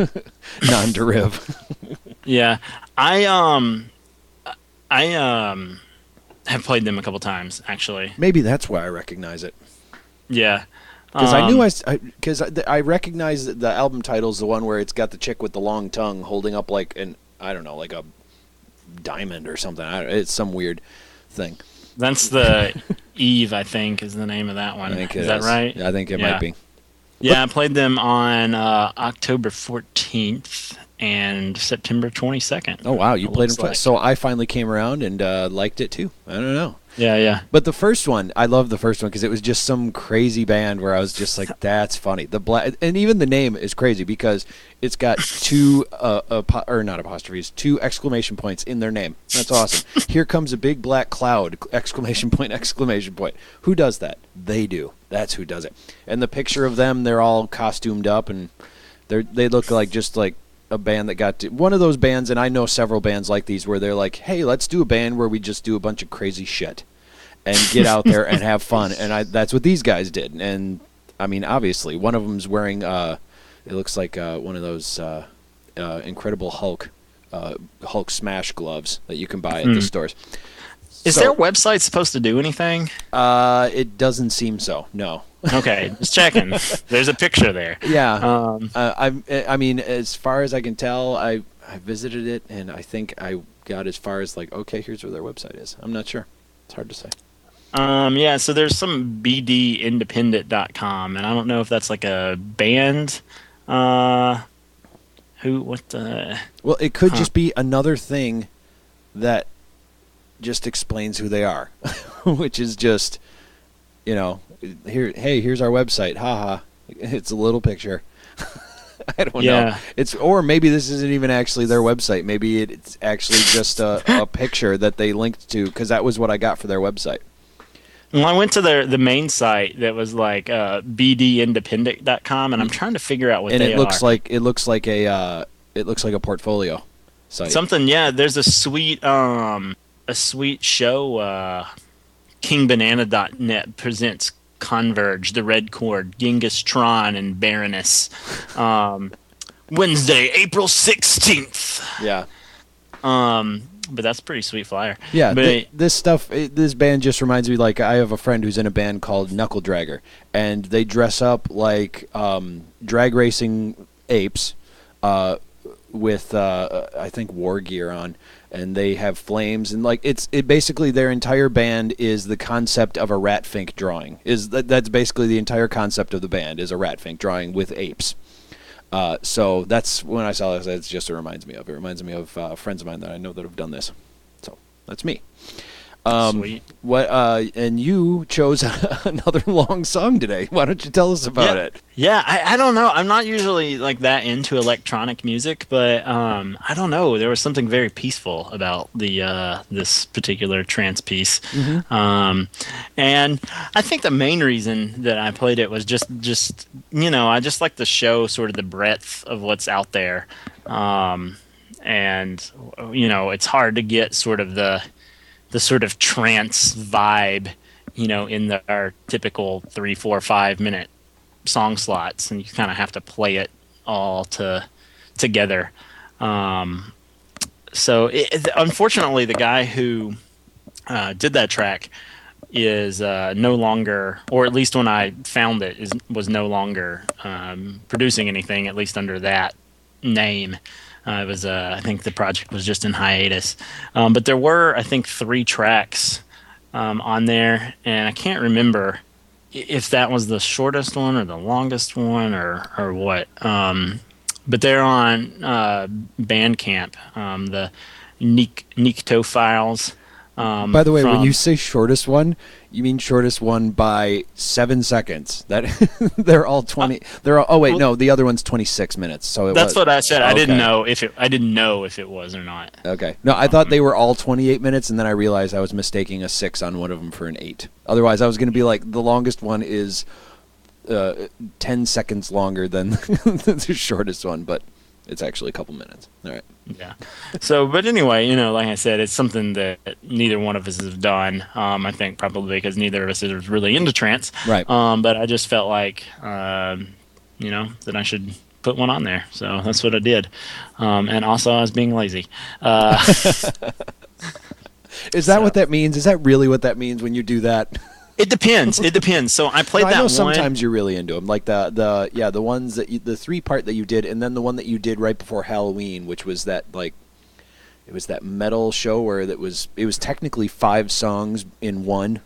Non-Deriv. Yeah, I um, I um, have played them a couple times actually. Maybe that's why I recognize it. Yeah, Because um, I knew I, because I, I, I recognize that the album title is the one where it's got the chick with the long tongue holding up like an, I don't know, like a diamond or something. I don't, it's some weird thing. That's the Eve, I think, is the name of that one. I think it is that right? I think it Yeah. might be. Yeah, I played them on uh, October fourteenth and September twenty-second. Oh wow, you it played looks them twice. like. So I finally came around and uh, liked it too. I don't know. Yeah, yeah. But the first one, I love the first one because it was just some crazy band where I was just like, "That's funny." The black, and even the name is crazy because it's got two, uh, apo- or not apostrophes, two exclamation points in their name. That's awesome. Here comes a big black cloud! Exclamation point! Exclamation point! Who does that? They do. That's who does it. And the picture of them, they're all costumed up, and they they look like just like a band that got to, one of those bands, and I know several bands like these where they're like, hey, let's do a band where we just do a bunch of crazy shit and get out there and have fun. And I, that's what these guys did. And I mean, obviously, one of them's wearing, uh, it looks like uh, one of those uh, uh, Incredible Hulk, uh, Hulk smash gloves that you can buy at Mm. the stores. Is So, their website supposed to do anything? Uh, it doesn't seem so. No. Okay, just checking. There's a picture there. Yeah. Um, Uh, I I mean, as far as I can tell, I I visited it, and I think I got as far as like, okay, here's where their website is. I'm not sure. It's hard to say. um, yeah, so there's some b d independent dot com, and I don't know if that's like a band. Uh, who? What the? Well, it could Huh. just be another thing that just explains who they are, which is just, you know, here. Hey, here's our website. Haha. It's a little picture. I don't Yeah. know. It's or maybe this isn't even actually their website. Maybe it's actually just a, a picture that they linked to, because that was what I got for their website. Well, I went to their the main site that was like uh, b d independent dot com, and I'm trying to figure out what And they it looks are. like it looks like a uh, it looks like a portfolio site. Something, yeah. There's a sweet, um, a sweet show uh, King Banana dot net presents Converge, The Red Chord, Genghis Tron, and Baroness. Um, Wednesday, April sixteenth. Yeah. Um, but that's a pretty sweet flyer. Yeah, but th- this stuff, it, this band just reminds me, like, I have a friend who's in a band called Knuckle Dragger, and they dress up like um, drag racing apes uh, with, uh, I think, war gear on, and they have flames, and, like, it's it basically their entire band is the concept of a Ratfink drawing. Is that That's basically the entire concept of the band, is a Ratfink drawing with apes. Uh, so that's when I saw this. It's just it reminds me of. It reminds me of uh, friends of mine that I know that have done this. So that's me. Um, Sweet. What? Uh, and you chose another long song today. Why don't you tell us about yeah, it? Yeah, I, I don't know. I'm not usually like that into electronic music, but um, I don't know. There was something very peaceful about the uh, this particular trance piece, Mm-hmm. um, and I think the main reason that I played it was just just you know I just like to show sort of the breadth of what's out there, um, and you know it's hard to get sort of the the sort of trance vibe, you know, in the, our typical three, four, five minute song slots, and you kind of have to play it all to together. Um, so, it, unfortunately, the guy who uh, did that track is uh, no longer, or at least when I found it, is was no longer um, producing anything, at least under that name. Uh, it was, uh, I think the project was just in hiatus. Um, but there were, I think, three tracks um, on there, and I can't remember if that was the shortest one or the longest one or, or what. Um, but they're on uh, Bandcamp, um, the Nik- Nikto files. Um, By the way, from, when you say shortest one, you mean shortest one by seven seconds. That they're all twenty. They're all, oh wait, no, the other one's twenty-six minutes. So it that's was, what I said. I okay. didn't know if it. I didn't know if it was or not. Okay. No, I thought they were all twenty-eight minutes, and then I realized I was mistaking a six on one of them for an eight. Otherwise, I was going to be like, the longest one is uh, ten seconds longer than the shortest one, but it's actually a couple minutes. All right. Yeah. So, but anyway, you know, like I said, it's something that neither one of us have done. Um, I think probably because neither of us is really into trance. Right. Um, but I just felt like, um, you know, that I should put one on there. So that's what I did. Um, and also, I was being lazy. Uh, Is that so. what that means? Is that really what that means when you do that? It depends. It depends. So I played no, that I know one. sometimes you're really into them, like the the yeah the ones that you, the three part that you did, and then the one that you did right before Halloween, which was that like it was that metal show where that was it was technically five songs in one.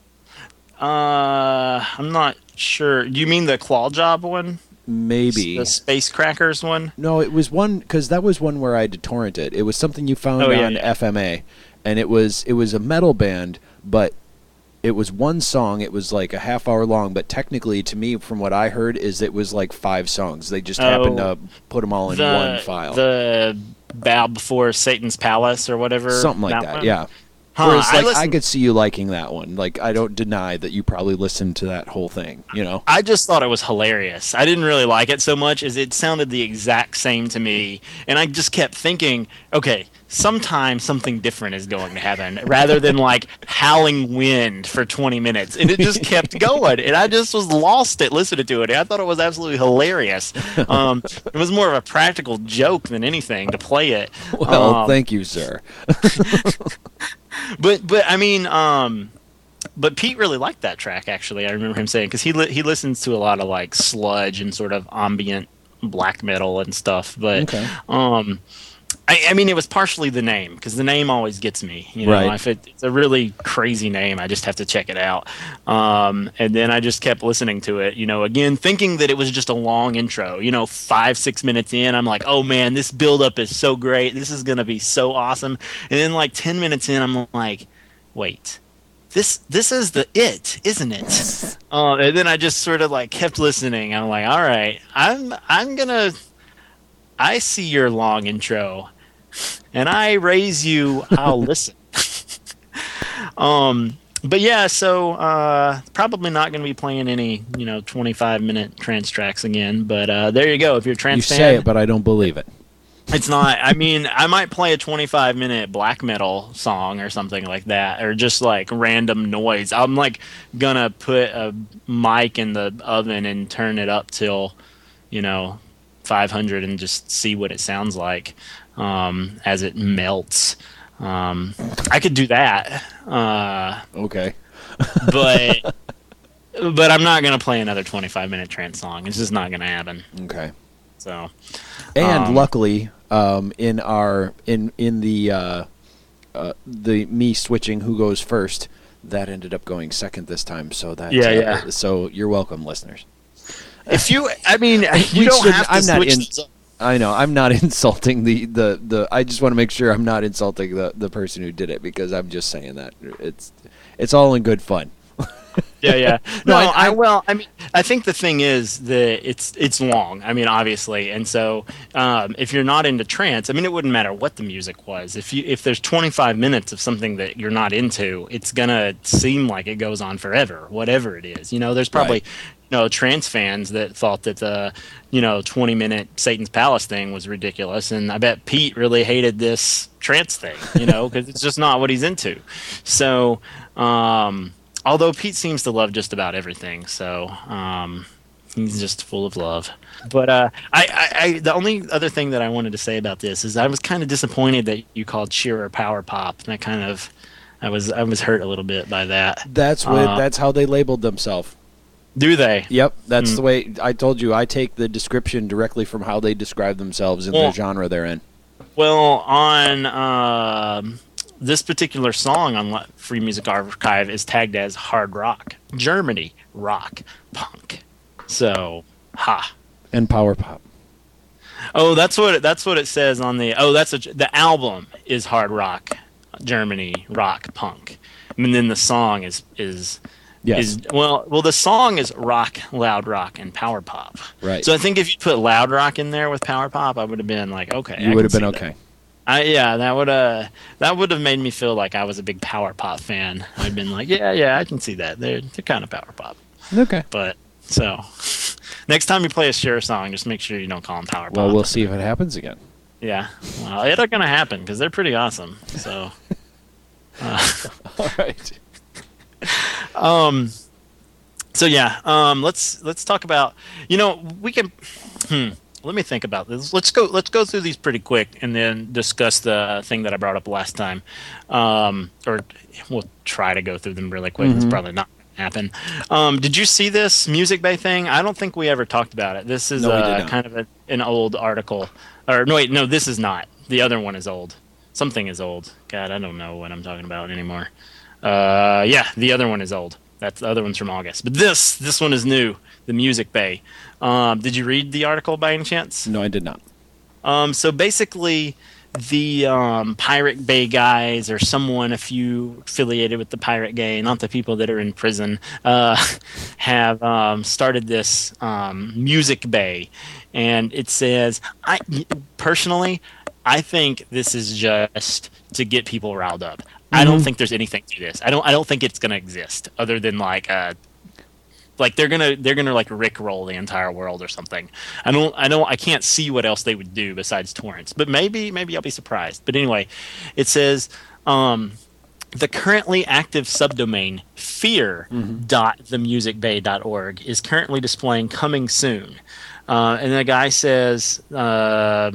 Uh, I'm not sure. Do you mean the Claw Job one? Maybe the Space Crackers one. No, it was one because that was one where I had to torrent it. It was something you found oh, yeah, on yeah. F M A, and it was it was a metal band, but it was one song. It was like a half hour long, but technically, to me, from what I heard, is it was like five songs. They just oh, happened to put them all in the, one file. The Bow Before Satan's Palace or whatever. Something like that, that one? yeah. Huh, Whereas, I like, I, listened- could see you liking that one. Like, I don't deny that you probably listened to that whole thing, you know? I just thought it was hilarious. I didn't really like it so much as it sounded the exact same to me. And I just kept thinking, okay, sometime something different is going to happen rather than like howling wind for twenty minutes. And it just kept going. And I just was lost at listening to it. I thought it was absolutely hilarious. Um, it was more of a practical joke than anything to play it. Well, Um, thank you, sir. But but I mean, um, but Pete really liked that track. Actually, I remember him saying because he li- he listens to a lot of like sludge and sort of ambient black metal and stuff. But Okay. um, I, I mean, it was partially the name because the name always gets me. You know, Right. if it, it's a really crazy name, I just have to check it out. Um, and then I just kept listening to it. You know, again thinking that it was just a long intro. You know, five six minutes in, I'm like, oh man, this buildup is so great. This is gonna be so awesome. And then like ten minutes in, I'm like, wait. This this is the it, isn't it? uh, and then I just sort of like kept listening. I'm like, all right, I'm I'm gonna. I see your long intro, and I raise you. I'll listen. um, but yeah, so uh, probably not going to be playing any, you know, twenty-five minute trance tracks again. But uh, there you go. If you're a trance You fan, say it, but I don't believe it. It's not. I mean, I might play a twenty-five minute black metal song or something like that, or just like random noise. I'm like gonna put a mic in the oven and turn it up till, you know, five hundred and just see what it sounds like um, as it melts. Um, I could do that. Uh, Okay. but but I'm not gonna play another twenty-five minute trance song. It's just not gonna happen. Okay. So, And um, luckily, um, in our in in the uh, uh, the me switching who goes first, that ended up going second this time. So that Yeah, uh, yeah. So you're welcome, listeners. if you, I mean, you We don't shouldn't- have to I'm not switch in- these up. I know I'm not insulting the, the, the I just want to make sure I'm not insulting the, the person who did it, because I'm just saying that it's it's all in good fun. Yeah, yeah. No, No, I, I- I well, I mean, I think the thing is that it's it's long. I mean, obviously, and so um, if you're not into trance, I mean, it wouldn't matter what the music was. If you if there's twenty-five minutes of something that you're not into, it's gonna seem like it goes on forever, whatever it is. You know, there's probably. Right. You know, trance fans that thought that the, you know, twenty minute Satan's Palace thing was ridiculous, and I bet Pete really hated this trance thing, you know, because it's just not what he's into. So, um, although Pete seems to love just about everything, so um, he's just full of love. But uh, I, I, I, the only other thing that I wanted to say about this is I was kind of disappointed that you called Shearer power pop, and I kind of, I was, I was hurt a little bit by that. That's what Uh, that's how they labeled themselves. Do they? Yep, that's Hmm. the way I told you. I take the description directly from how they describe themselves in Well- the genre they're in. Well, on um this particular song on Li- Free Music Archive is tagged as hard rock, Germany rock, punk. So, ha. And power pop. Oh, that's what it, that's what it says on the. Oh, that's a, the album is hard rock, Germany rock, punk, and then the song is is Yes. is well well the song is rock, loud rock, and power pop. Right. So I think if you put loud rock in there with power pop, I would have been like, okay, I You would have can been see that. okay. I yeah, that would uh that would have made me feel like I was a big power pop fan. I'd been like, yeah, yeah, I can see that. They're they're kind of power pop. Okay. But so next time you play a Cher song, just make sure you don't call them power pop. Well, we'll see if it happens again. Yeah, well, it's gonna happen because they're pretty awesome. So, uh, All right. um, so yeah, um, let's let's talk about. You know, we can. Hmm, let me think about this. Let's go. Let's go through these pretty quick, and then discuss the thing that I brought up last time. Um, or we'll try to go through them really quick. It's Mhm. probably not gonna happen. Um, did you see this Music Bay thing? I don't think we ever talked about it. This is No, we did uh, not. kind of a, an old article. Or no, wait, no, this is not. The other one is old. Something is old. God, I don't know what I'm talking about anymore. Uh, yeah, the other one is old. That's the other one's from August. But this, this one is new. The Music Bay. Um, did you read the article by any chance? No, I did not. Um, so basically, the um, Pirate Bay guys, or someone, a few affiliated with the Pirate Gang, not the people that are in prison, uh, have um, started this um, Music Bay, and it says, I personally, I think this is just to get people riled up. I don't Mhm. think there's anything to this. I don't. I don't think it's gonna exist other than like a. Like they're gonna they're gonna like rickroll the entire world or something. I don't I don't I can't see what else they would do besides torrents. But maybe maybe I'll be surprised. But anyway, it says um, the currently active subdomain fear dot the music bay dot org is currently displaying coming soon. Uh, and the guy says uh,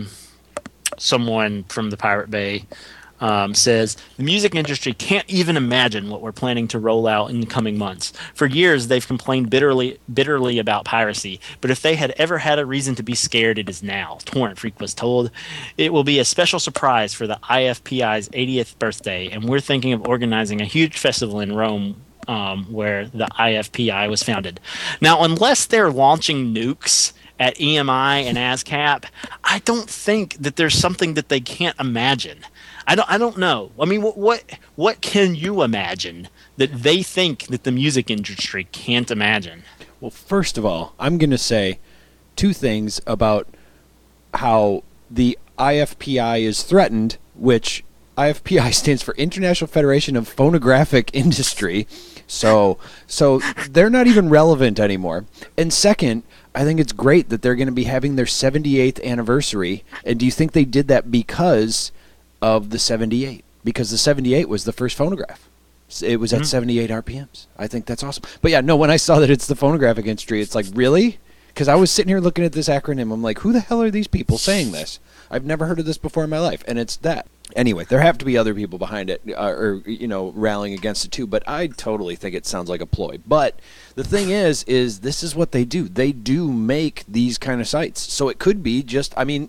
someone from the Pirate Bay Um, says the music industry can't even imagine what we're planning to roll out in the coming months. For years, they've complained bitterly, bitterly about piracy, but if they had ever had a reason to be scared, it is now. Torrent Freak was told it will be a special surprise for the I F P I's eightieth birthday, and we're thinking of organizing a huge festival in Rome. Um, where the I F P I was founded. Now, unless they're launching nukes at E M I and ASCAP, I don't think that there's something that they can't imagine. I don't. I don't know. I mean, what what what can you imagine that they think that the music industry can't imagine? Well, first of all, I'm going to say two things about how the I F P I is threatened, which I F P I stands for International Federation of Phonographic Industry. So, so they're not even relevant anymore. And second, I think it's great that they're going to be having their seventy-eighth anniversary. And do you think they did that because of the seventy-eight? Because the seventy-eight was the first phonograph. It was at mm-hmm. seventy-eight R P Ms. I think that's awesome. But yeah, no, when I saw that it's the phonographic industry, it's like, really? Because I was sitting here looking at this acronym. I'm like, who the hell are these people saying this? I've never heard of this before in my life. And it's that. Anyway, there have to be other people behind it, uh, or, you know, rallying against it too. But I totally think it sounds like a ploy. But the thing is, is this is what they do. They do make these kind of sites. So it could be just, I mean,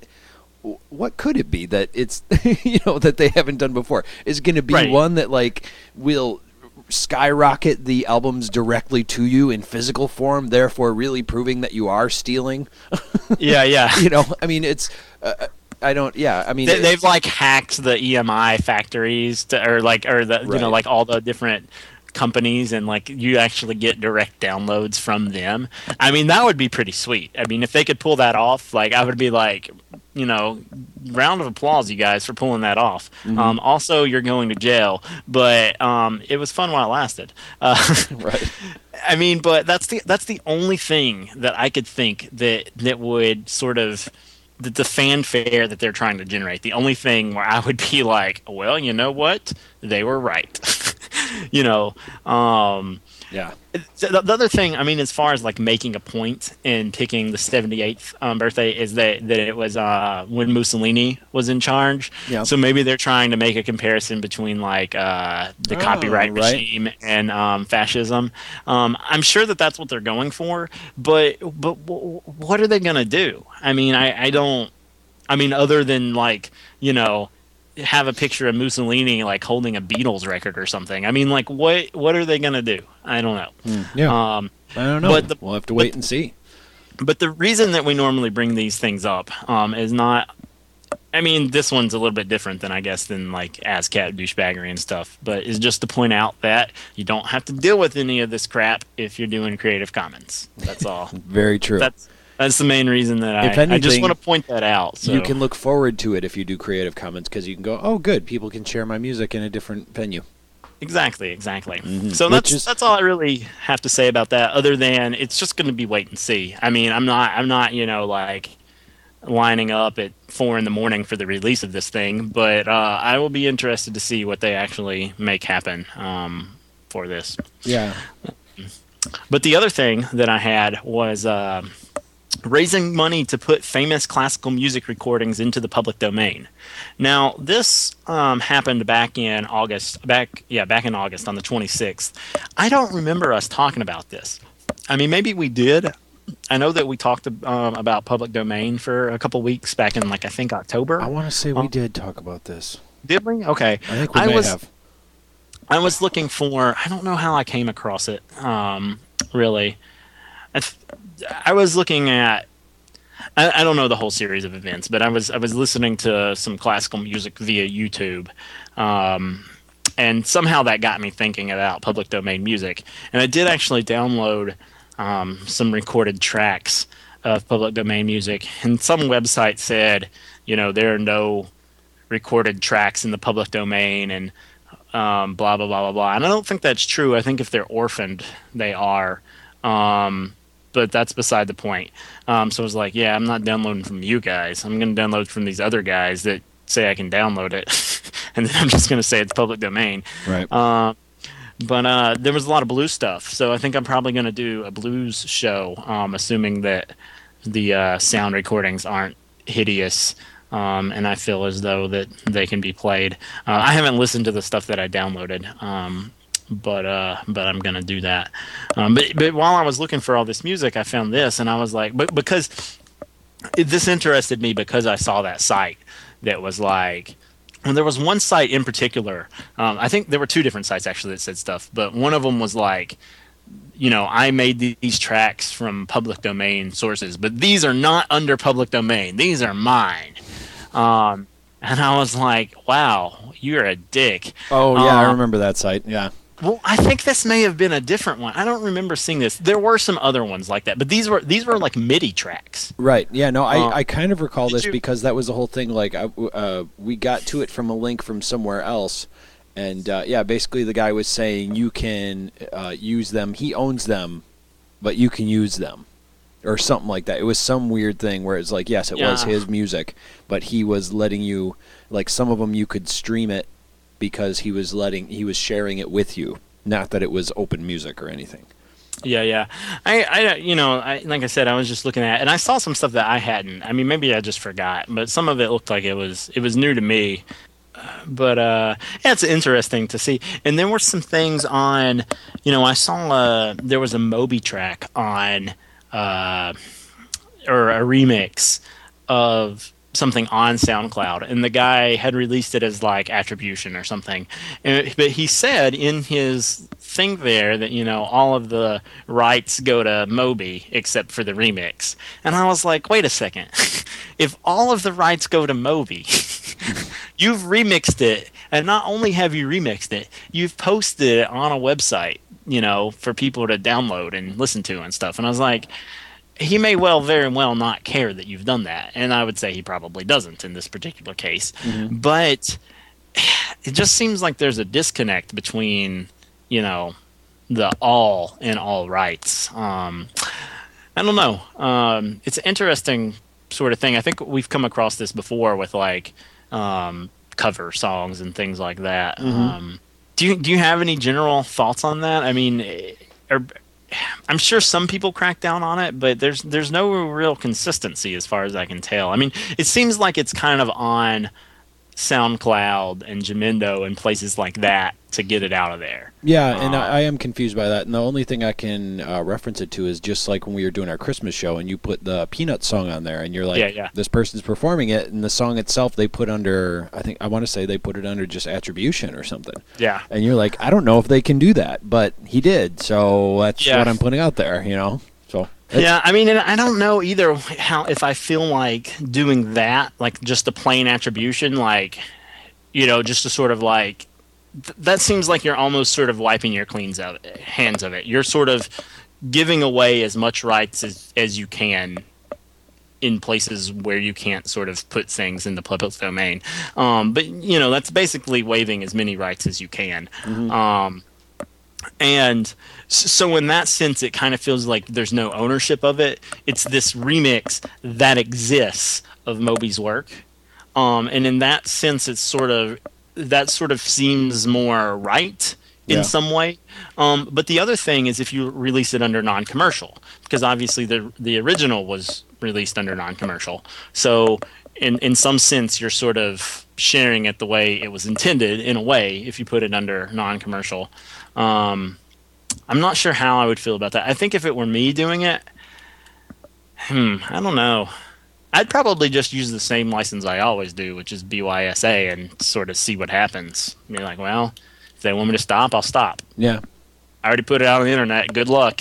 what could it be that it's, you know, that they haven't done before? Is it going to be right. one that, like, will skyrocket the albums directly to you in physical form, therefore really proving that you are stealing? Yeah, yeah. You know, I mean, it's... Uh, I don't. Yeah, I mean, they, they've like hacked the E M I factories to, or like, or the right. you know, like all the different companies, and like you actually get direct downloads from them. I mean, that would be pretty sweet. I mean, if they could pull that off, like, I would be like, you know, round of applause, you guys, for pulling that off. Mm-hmm. Um, also, you're going to jail, but um, it was fun while it lasted. Uh, right. I mean, but that's the that's the only thing that I could think that that would sort of. The, the fanfare that they're trying to generate. The only thing where I would be like, well, you know what? They were right. you know, um, yeah. The, the other thing, I mean, as far as like making a point in picking the seventy-eighth um, birthday, is that, that it was uh, when Mussolini was in charge. Yeah. So maybe they're trying to make a comparison between like uh, the oh, copyright right. regime and um, fascism. Um, I'm sure that that's what they're going for, but but w- what are they going to do? I mean, I, I don't. I mean, other than like, you know, have a picture of Mussolini like holding a Beatles record or something. I mean, like, what what are they gonna do? I don't know. Mm, yeah, um, I don't know. But the, we'll have to wait but, and see. But the reason that we normally bring these things up um, is not. I mean, this one's a little bit different than I guess than like ASCAP douchebaggery and stuff. But is just to point out that you don't have to deal with any of this crap if you're doing Creative Commons. That's all. Very true. That's That's the main reason that I, anything, I just want to point that out. So. You can look forward to it if you do Creative Commons, because you can go, oh, good, people can share my music in a different venue. Exactly, exactly. Mm-hmm. So that's is, that's all I really have to say about that. Other than it's just going to be wait and see. I mean, I'm not I'm not you know like lining up at four in the morning for the release of this thing, but uh, I will be interested to see what they actually make happen um, for this. Yeah. But the other thing that I had was. Uh, raising money to put famous classical music recordings into the public domain. Now, this um, happened back in August. Back, yeah, back in August on the twenty-sixth. I don't remember us talking about this. I mean, maybe we did. I know that we talked um, about public domain for a couple weeks back in, like, I think October. I want to say we um, did talk about this. Did we? Okay. I think we I may was, have. I was looking for. I don't know how I came across it. Um, really. I, th- I was looking at I, I don't know the whole series of events, but I was I was listening to some classical music via YouTube, um, and somehow that got me thinking about public domain music. And I did actually download um, some recorded tracks of public domain music, and some website said, you know, there are no recorded tracks in the public domain, and um, blah blah blah blah blah. And I don't think that's true. I think if they're orphaned, they are. Um, But that's beside the point. Um, so I was like, yeah, I'm not downloading from you guys. I'm going to download from these other guys that say I can download it. And then I'm just going to say it's public domain. Right. Uh, but uh, there was a lot of blues stuff. So I think I'm probably going to do a blues show, um, assuming that the uh, sound recordings aren't hideous. Um, and I feel as though that they can be played. Uh, I haven't listened to the stuff that I downloaded. Um, But uh, but I'm gonna do that. Um, but but while I was looking for all this music, I found this, and I was like, but because it, this interested me because I saw that site that was like, well, there was one site in particular. Um, I think there were two different sites actually that said stuff, but one of them was like, you know, I made these tracks from public domain sources, but these are not under public domain. These are mine. Um, and I was like, wow, you're a dick. Oh yeah, um, I remember that site. Yeah. Well, I think this may have been a different one. I don't remember seeing this. There were some other ones like that, but these were these were like MIDI tracks. Right. Yeah. No, I, Um, I kind of recall this you- because that was the whole thing. Like, I, uh, we got to it from a link from somewhere else, and uh, yeah, basically the guy was saying you can uh, use them. He owns them, but you can use them, or something like that. It was some weird thing where it's like, yes, it was Yeah. his music, but he was letting you, like, some of them you could stream it because he was letting he was sharing it with you. Not that it was open music or anything. Yeah, yeah. I, I, you know, I, like I said, I was just looking at, and I saw some stuff that I hadn't. I mean, maybe I just forgot, but some of it looked like it was it was new to me. But uh, yeah, it's interesting to see. And there were some things on, you know, I saw uh, there was a Moby track on, uh, or a remix of something on SoundCloud, and the guy had released it as like attribution or something. And, but he said in his thing there that, you know, all of the rights go to Moby except for the remix. And I was like, wait a second. If all of the rights go to Moby, you've remixed it, and not only have you remixed it, you've posted it on a website, you know, for people to download and listen to and stuff. And I was like, he may well very well not care that you've done that, and I would say he probably doesn't in this particular case. Mm-hmm. But it just seems like there's a disconnect between, you know, the all and all rights. Um, I don't know. Um, it's an interesting sort of thing. I think we've come across this before with like um, cover songs and things like that. Mm-hmm. Um, do you do you have any general thoughts on that? I mean, are, I'm sure some people crack down on it, but there's there's no real consistency as far as I can tell. I mean, it seems like it's kind of on SoundCloud and Jamendo and places like that to get it out of there. Yeah, and Uh, I, I am confused by that. And the only thing I can uh, reference it to is just like when we were doing our Christmas show and you put the Peanuts song on there and you're like, Yeah, yeah. this person's performing it, and the song itself they put under, I think, I want to say they put it under just attribution or something. Yeah. And you're like, I don't know if they can do that, but he did, so that's Yeah. what I'm putting out there, you know? So it's- Yeah, I mean, and I don't know either how if I feel like doing that, like just a plain attribution, like, you know, just to sort of like, th- that seems like you're almost sort of wiping your cleans of it, hands of it. You're sort of giving away as much rights as, as you can in places where you can't sort of put things in the public domain. Um, but, you know, that's basically waiving as many rights as you can. Mhm. Um, and s- so in that sense, it kind of feels like there's no ownership of it. It's this remix that exists of Moby's work. Um, and in that sense, it's sort of, that sort of seems more right in Yeah. some way. Um, but the other thing is if you release it under non-commercial, because obviously the the original was released under non-commercial. So in in some sense, you're sort of sharing it the way it was intended in a way if you put it under non-commercial. Um, I'm not sure how I would feel about that. I think if it were me doing it, hmm, I don't know. I'd probably just use the same license I always do, which is B Y S A, and sort of see what happens. Be like, well, if they want me to stop, I'll stop. yeah. I already put it out on the internet. Good luck.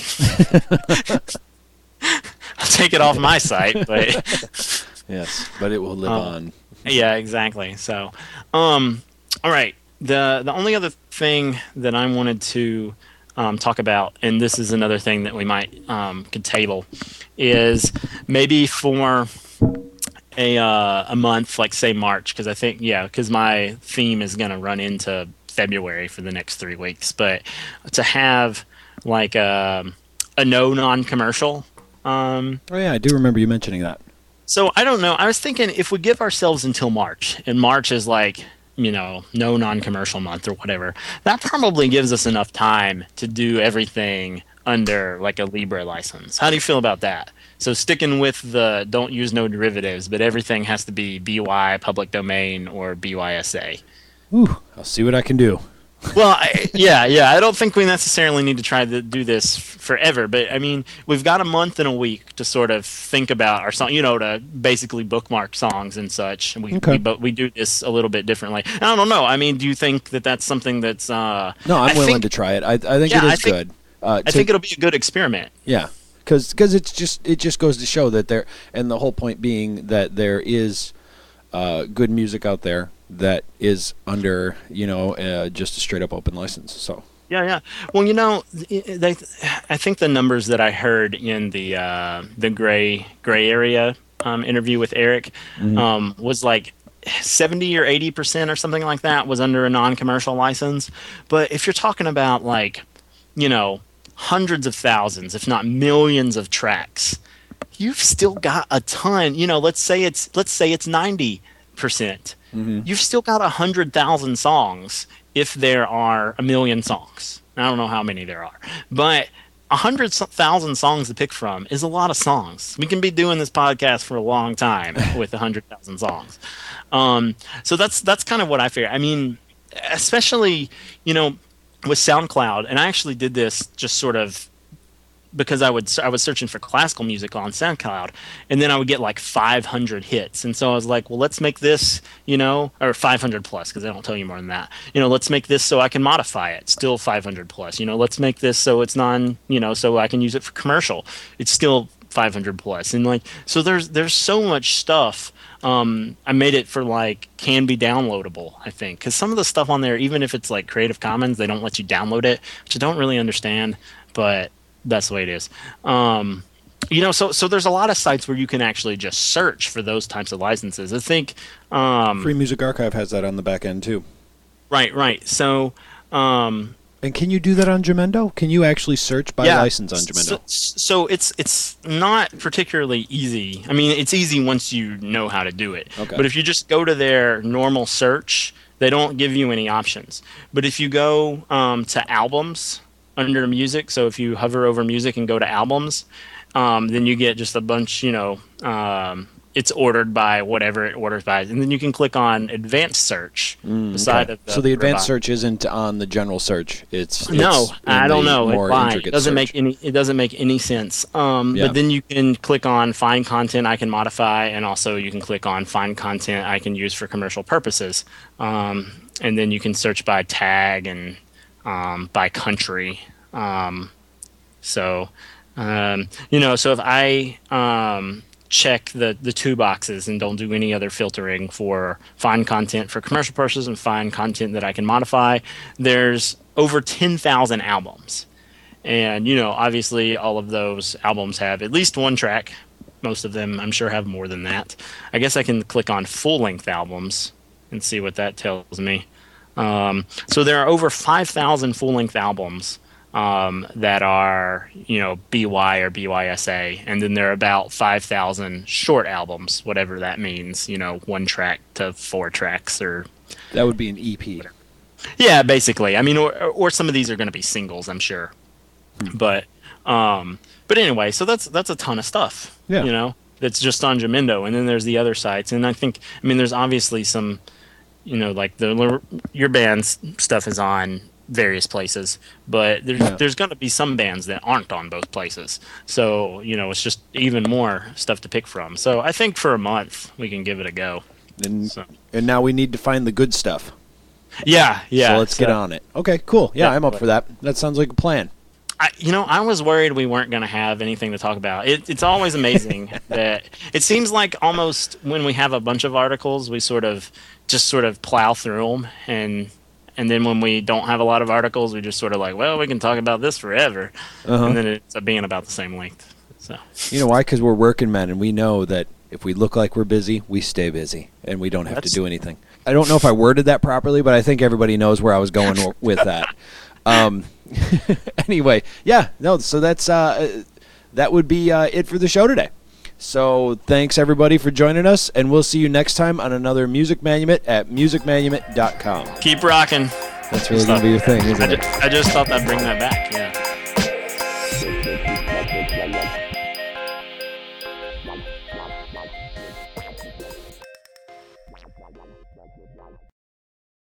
I'll take it off my site, but Yes, but it will live Um, on. yeah, exactly. So, um, all right. The the only other thing that I wanted to um, talk about, and this is another thing that we might um, could table, is maybe for a uh, a month, like say March, because I think yeah, because my theme is going to run into February for the next three weeks, but to have like a, a no non-commercial. Um, Oh, yeah, I do remember you mentioning that. so I don't know. I was thinking if we give ourselves until March, and March is like, you know, no non-commercial month or whatever, that probably gives us enough time to do everything under like a Libre license. How do you feel about that? So sticking with the don't use no derivatives, but everything has to be B Y, public domain, or B Y S A. Ooh, I'll see what I can do. Well, I, yeah, yeah. I don't think we necessarily need to try to do this f- forever, but I mean, we've got a month and a week to sort of think about our song, you know, to basically bookmark songs and such. And we, Okay. we but we do this a little bit differently. And I don't know. I mean, do you think that that's something that's? Uh, No, I'm I willing think, to try it. I, I think Yeah, it is I think- good. Uh, I to- think it'll be a good experiment. Yeah, because it's just it just goes to show that there, and the whole point being that there is uh, good music out there that is under you know uh, just a straight up open license. So Yeah, yeah. Well, you know, they, I think the numbers that I heard in the uh, the gray gray area um, interview with Eric Mm-hmm. um, was like seventy or eighty percent or something like that was under a non-commercial license. But if you're talking about like, you know, hundreds of thousands, if not millions of tracks, you've still got a ton. You know, let's say it's let's say it's ninety percent. Mm-hmm. You've still got a hundred thousand songs if there are a million songs. I don't know how many there are, but a hundred thousand songs to pick from is a lot of songs. We can be doing this podcast for a long time with a hundred thousand songs. Um, so that's that's kind of what I figure. I mean, especially, you know, with SoundCloud, and I actually did this just sort of because I would I was searching for classical music on SoundCloud, and then I would get like five hundred hits, and so I was like, well, let's make this, you know, or five hundred plus, because they don't tell you more than that. You know, let's make this so I can modify it, still five hundred plus. You know, let's make this so it's non, you know, so I can use it for commercial. It's still five hundred plus, and like, so there's there's so much stuff. Um, I made it for like can be downloadable, I think, because some of the stuff on there, even if it's like Creative Commons, they don't let you download it, which I don't really understand, but that's the way it is. Um, you know, so so there's a lot of sites where you can actually just search for those types of licenses. I think um, Free Music Archive has that on the back end too. Right, right. So, um, and can you do that on Jamendo? Can you actually search by yeah, license on Jamendo? So, so it's it's not particularly easy. I mean, it's easy once you know how to do it. Okay. But if you just go to their normal search, they don't give you any options. But if you go um, to albums under music, so if you hover over music and go to albums, um, then you get just a bunch, you know, um, it's ordered by whatever it orders by. And then you can click on advanced search Mm, beside okay. of the So the advanced provide. search isn't on the general search. It's, No, it's in I don't the know more why. It intricate doesn't search. make any. It doesn't make any sense. Um, Yeah. But then you can click on find content I can modify, and also you can click on find content I can use for commercial purposes. Um, and then you can search by tag and um, by country. Um, so, um, you know, so if I um, check the, the two boxes and don't do any other filtering for find content for commercial purposes and find content that I can modify, there's over ten thousand albums. And, you know, obviously all of those albums have at least one track. Most of them, I'm sure, have more than that. I guess I can click on full-length albums and see what that tells me. Um, so there are over five thousand full-length albums um, that are, you know, B Y or B Y S A, and then there are about five thousand short albums, whatever that means, you know, one track to four tracks or... That would be an E P. Yeah, basically. I mean, or, or some of these are going to be singles, I'm sure. Hmm. But um, but anyway, so that's that's a ton of stuff, yeah. you know, that's just on Jamendo. And then there's the other sites. And I think, I mean, there's obviously some, you know, like the your band's stuff is on various places, but there's yeah. there's going to be some bands that aren't on both places. So, you know, it's just even more stuff to pick from. So I think for a month we can give it a go. And so. and now we need to find the good stuff. Yeah, yeah. So let's so, get on it. Okay, cool. Yeah, yeah, I'm up for that. That sounds like a plan. I, you know, I was worried we weren't going to have anything to talk about. It, it's always amazing that it seems like almost when we have a bunch of articles, we sort of just sort of plow through them, and and then when we don't have a lot of articles, we just sort of like, well, we can talk about this forever, uh-huh. and then it's being about the same length. So you know why? Because we're working men, and we know that if we look like we're busy, we stay busy, and we don't have That's... to do anything. I don't know if I worded that properly, but I think everybody knows where I was going with that. Um, anyway, yeah, no, so that's uh, that would be uh, it for the show today. So thanks everybody for joining us, and we'll see you next time on another Music Manument at music manument dot com. Keep rocking. That's really going to be your thing, isn't I it? Just, I just thought I'd bring that back. Yeah.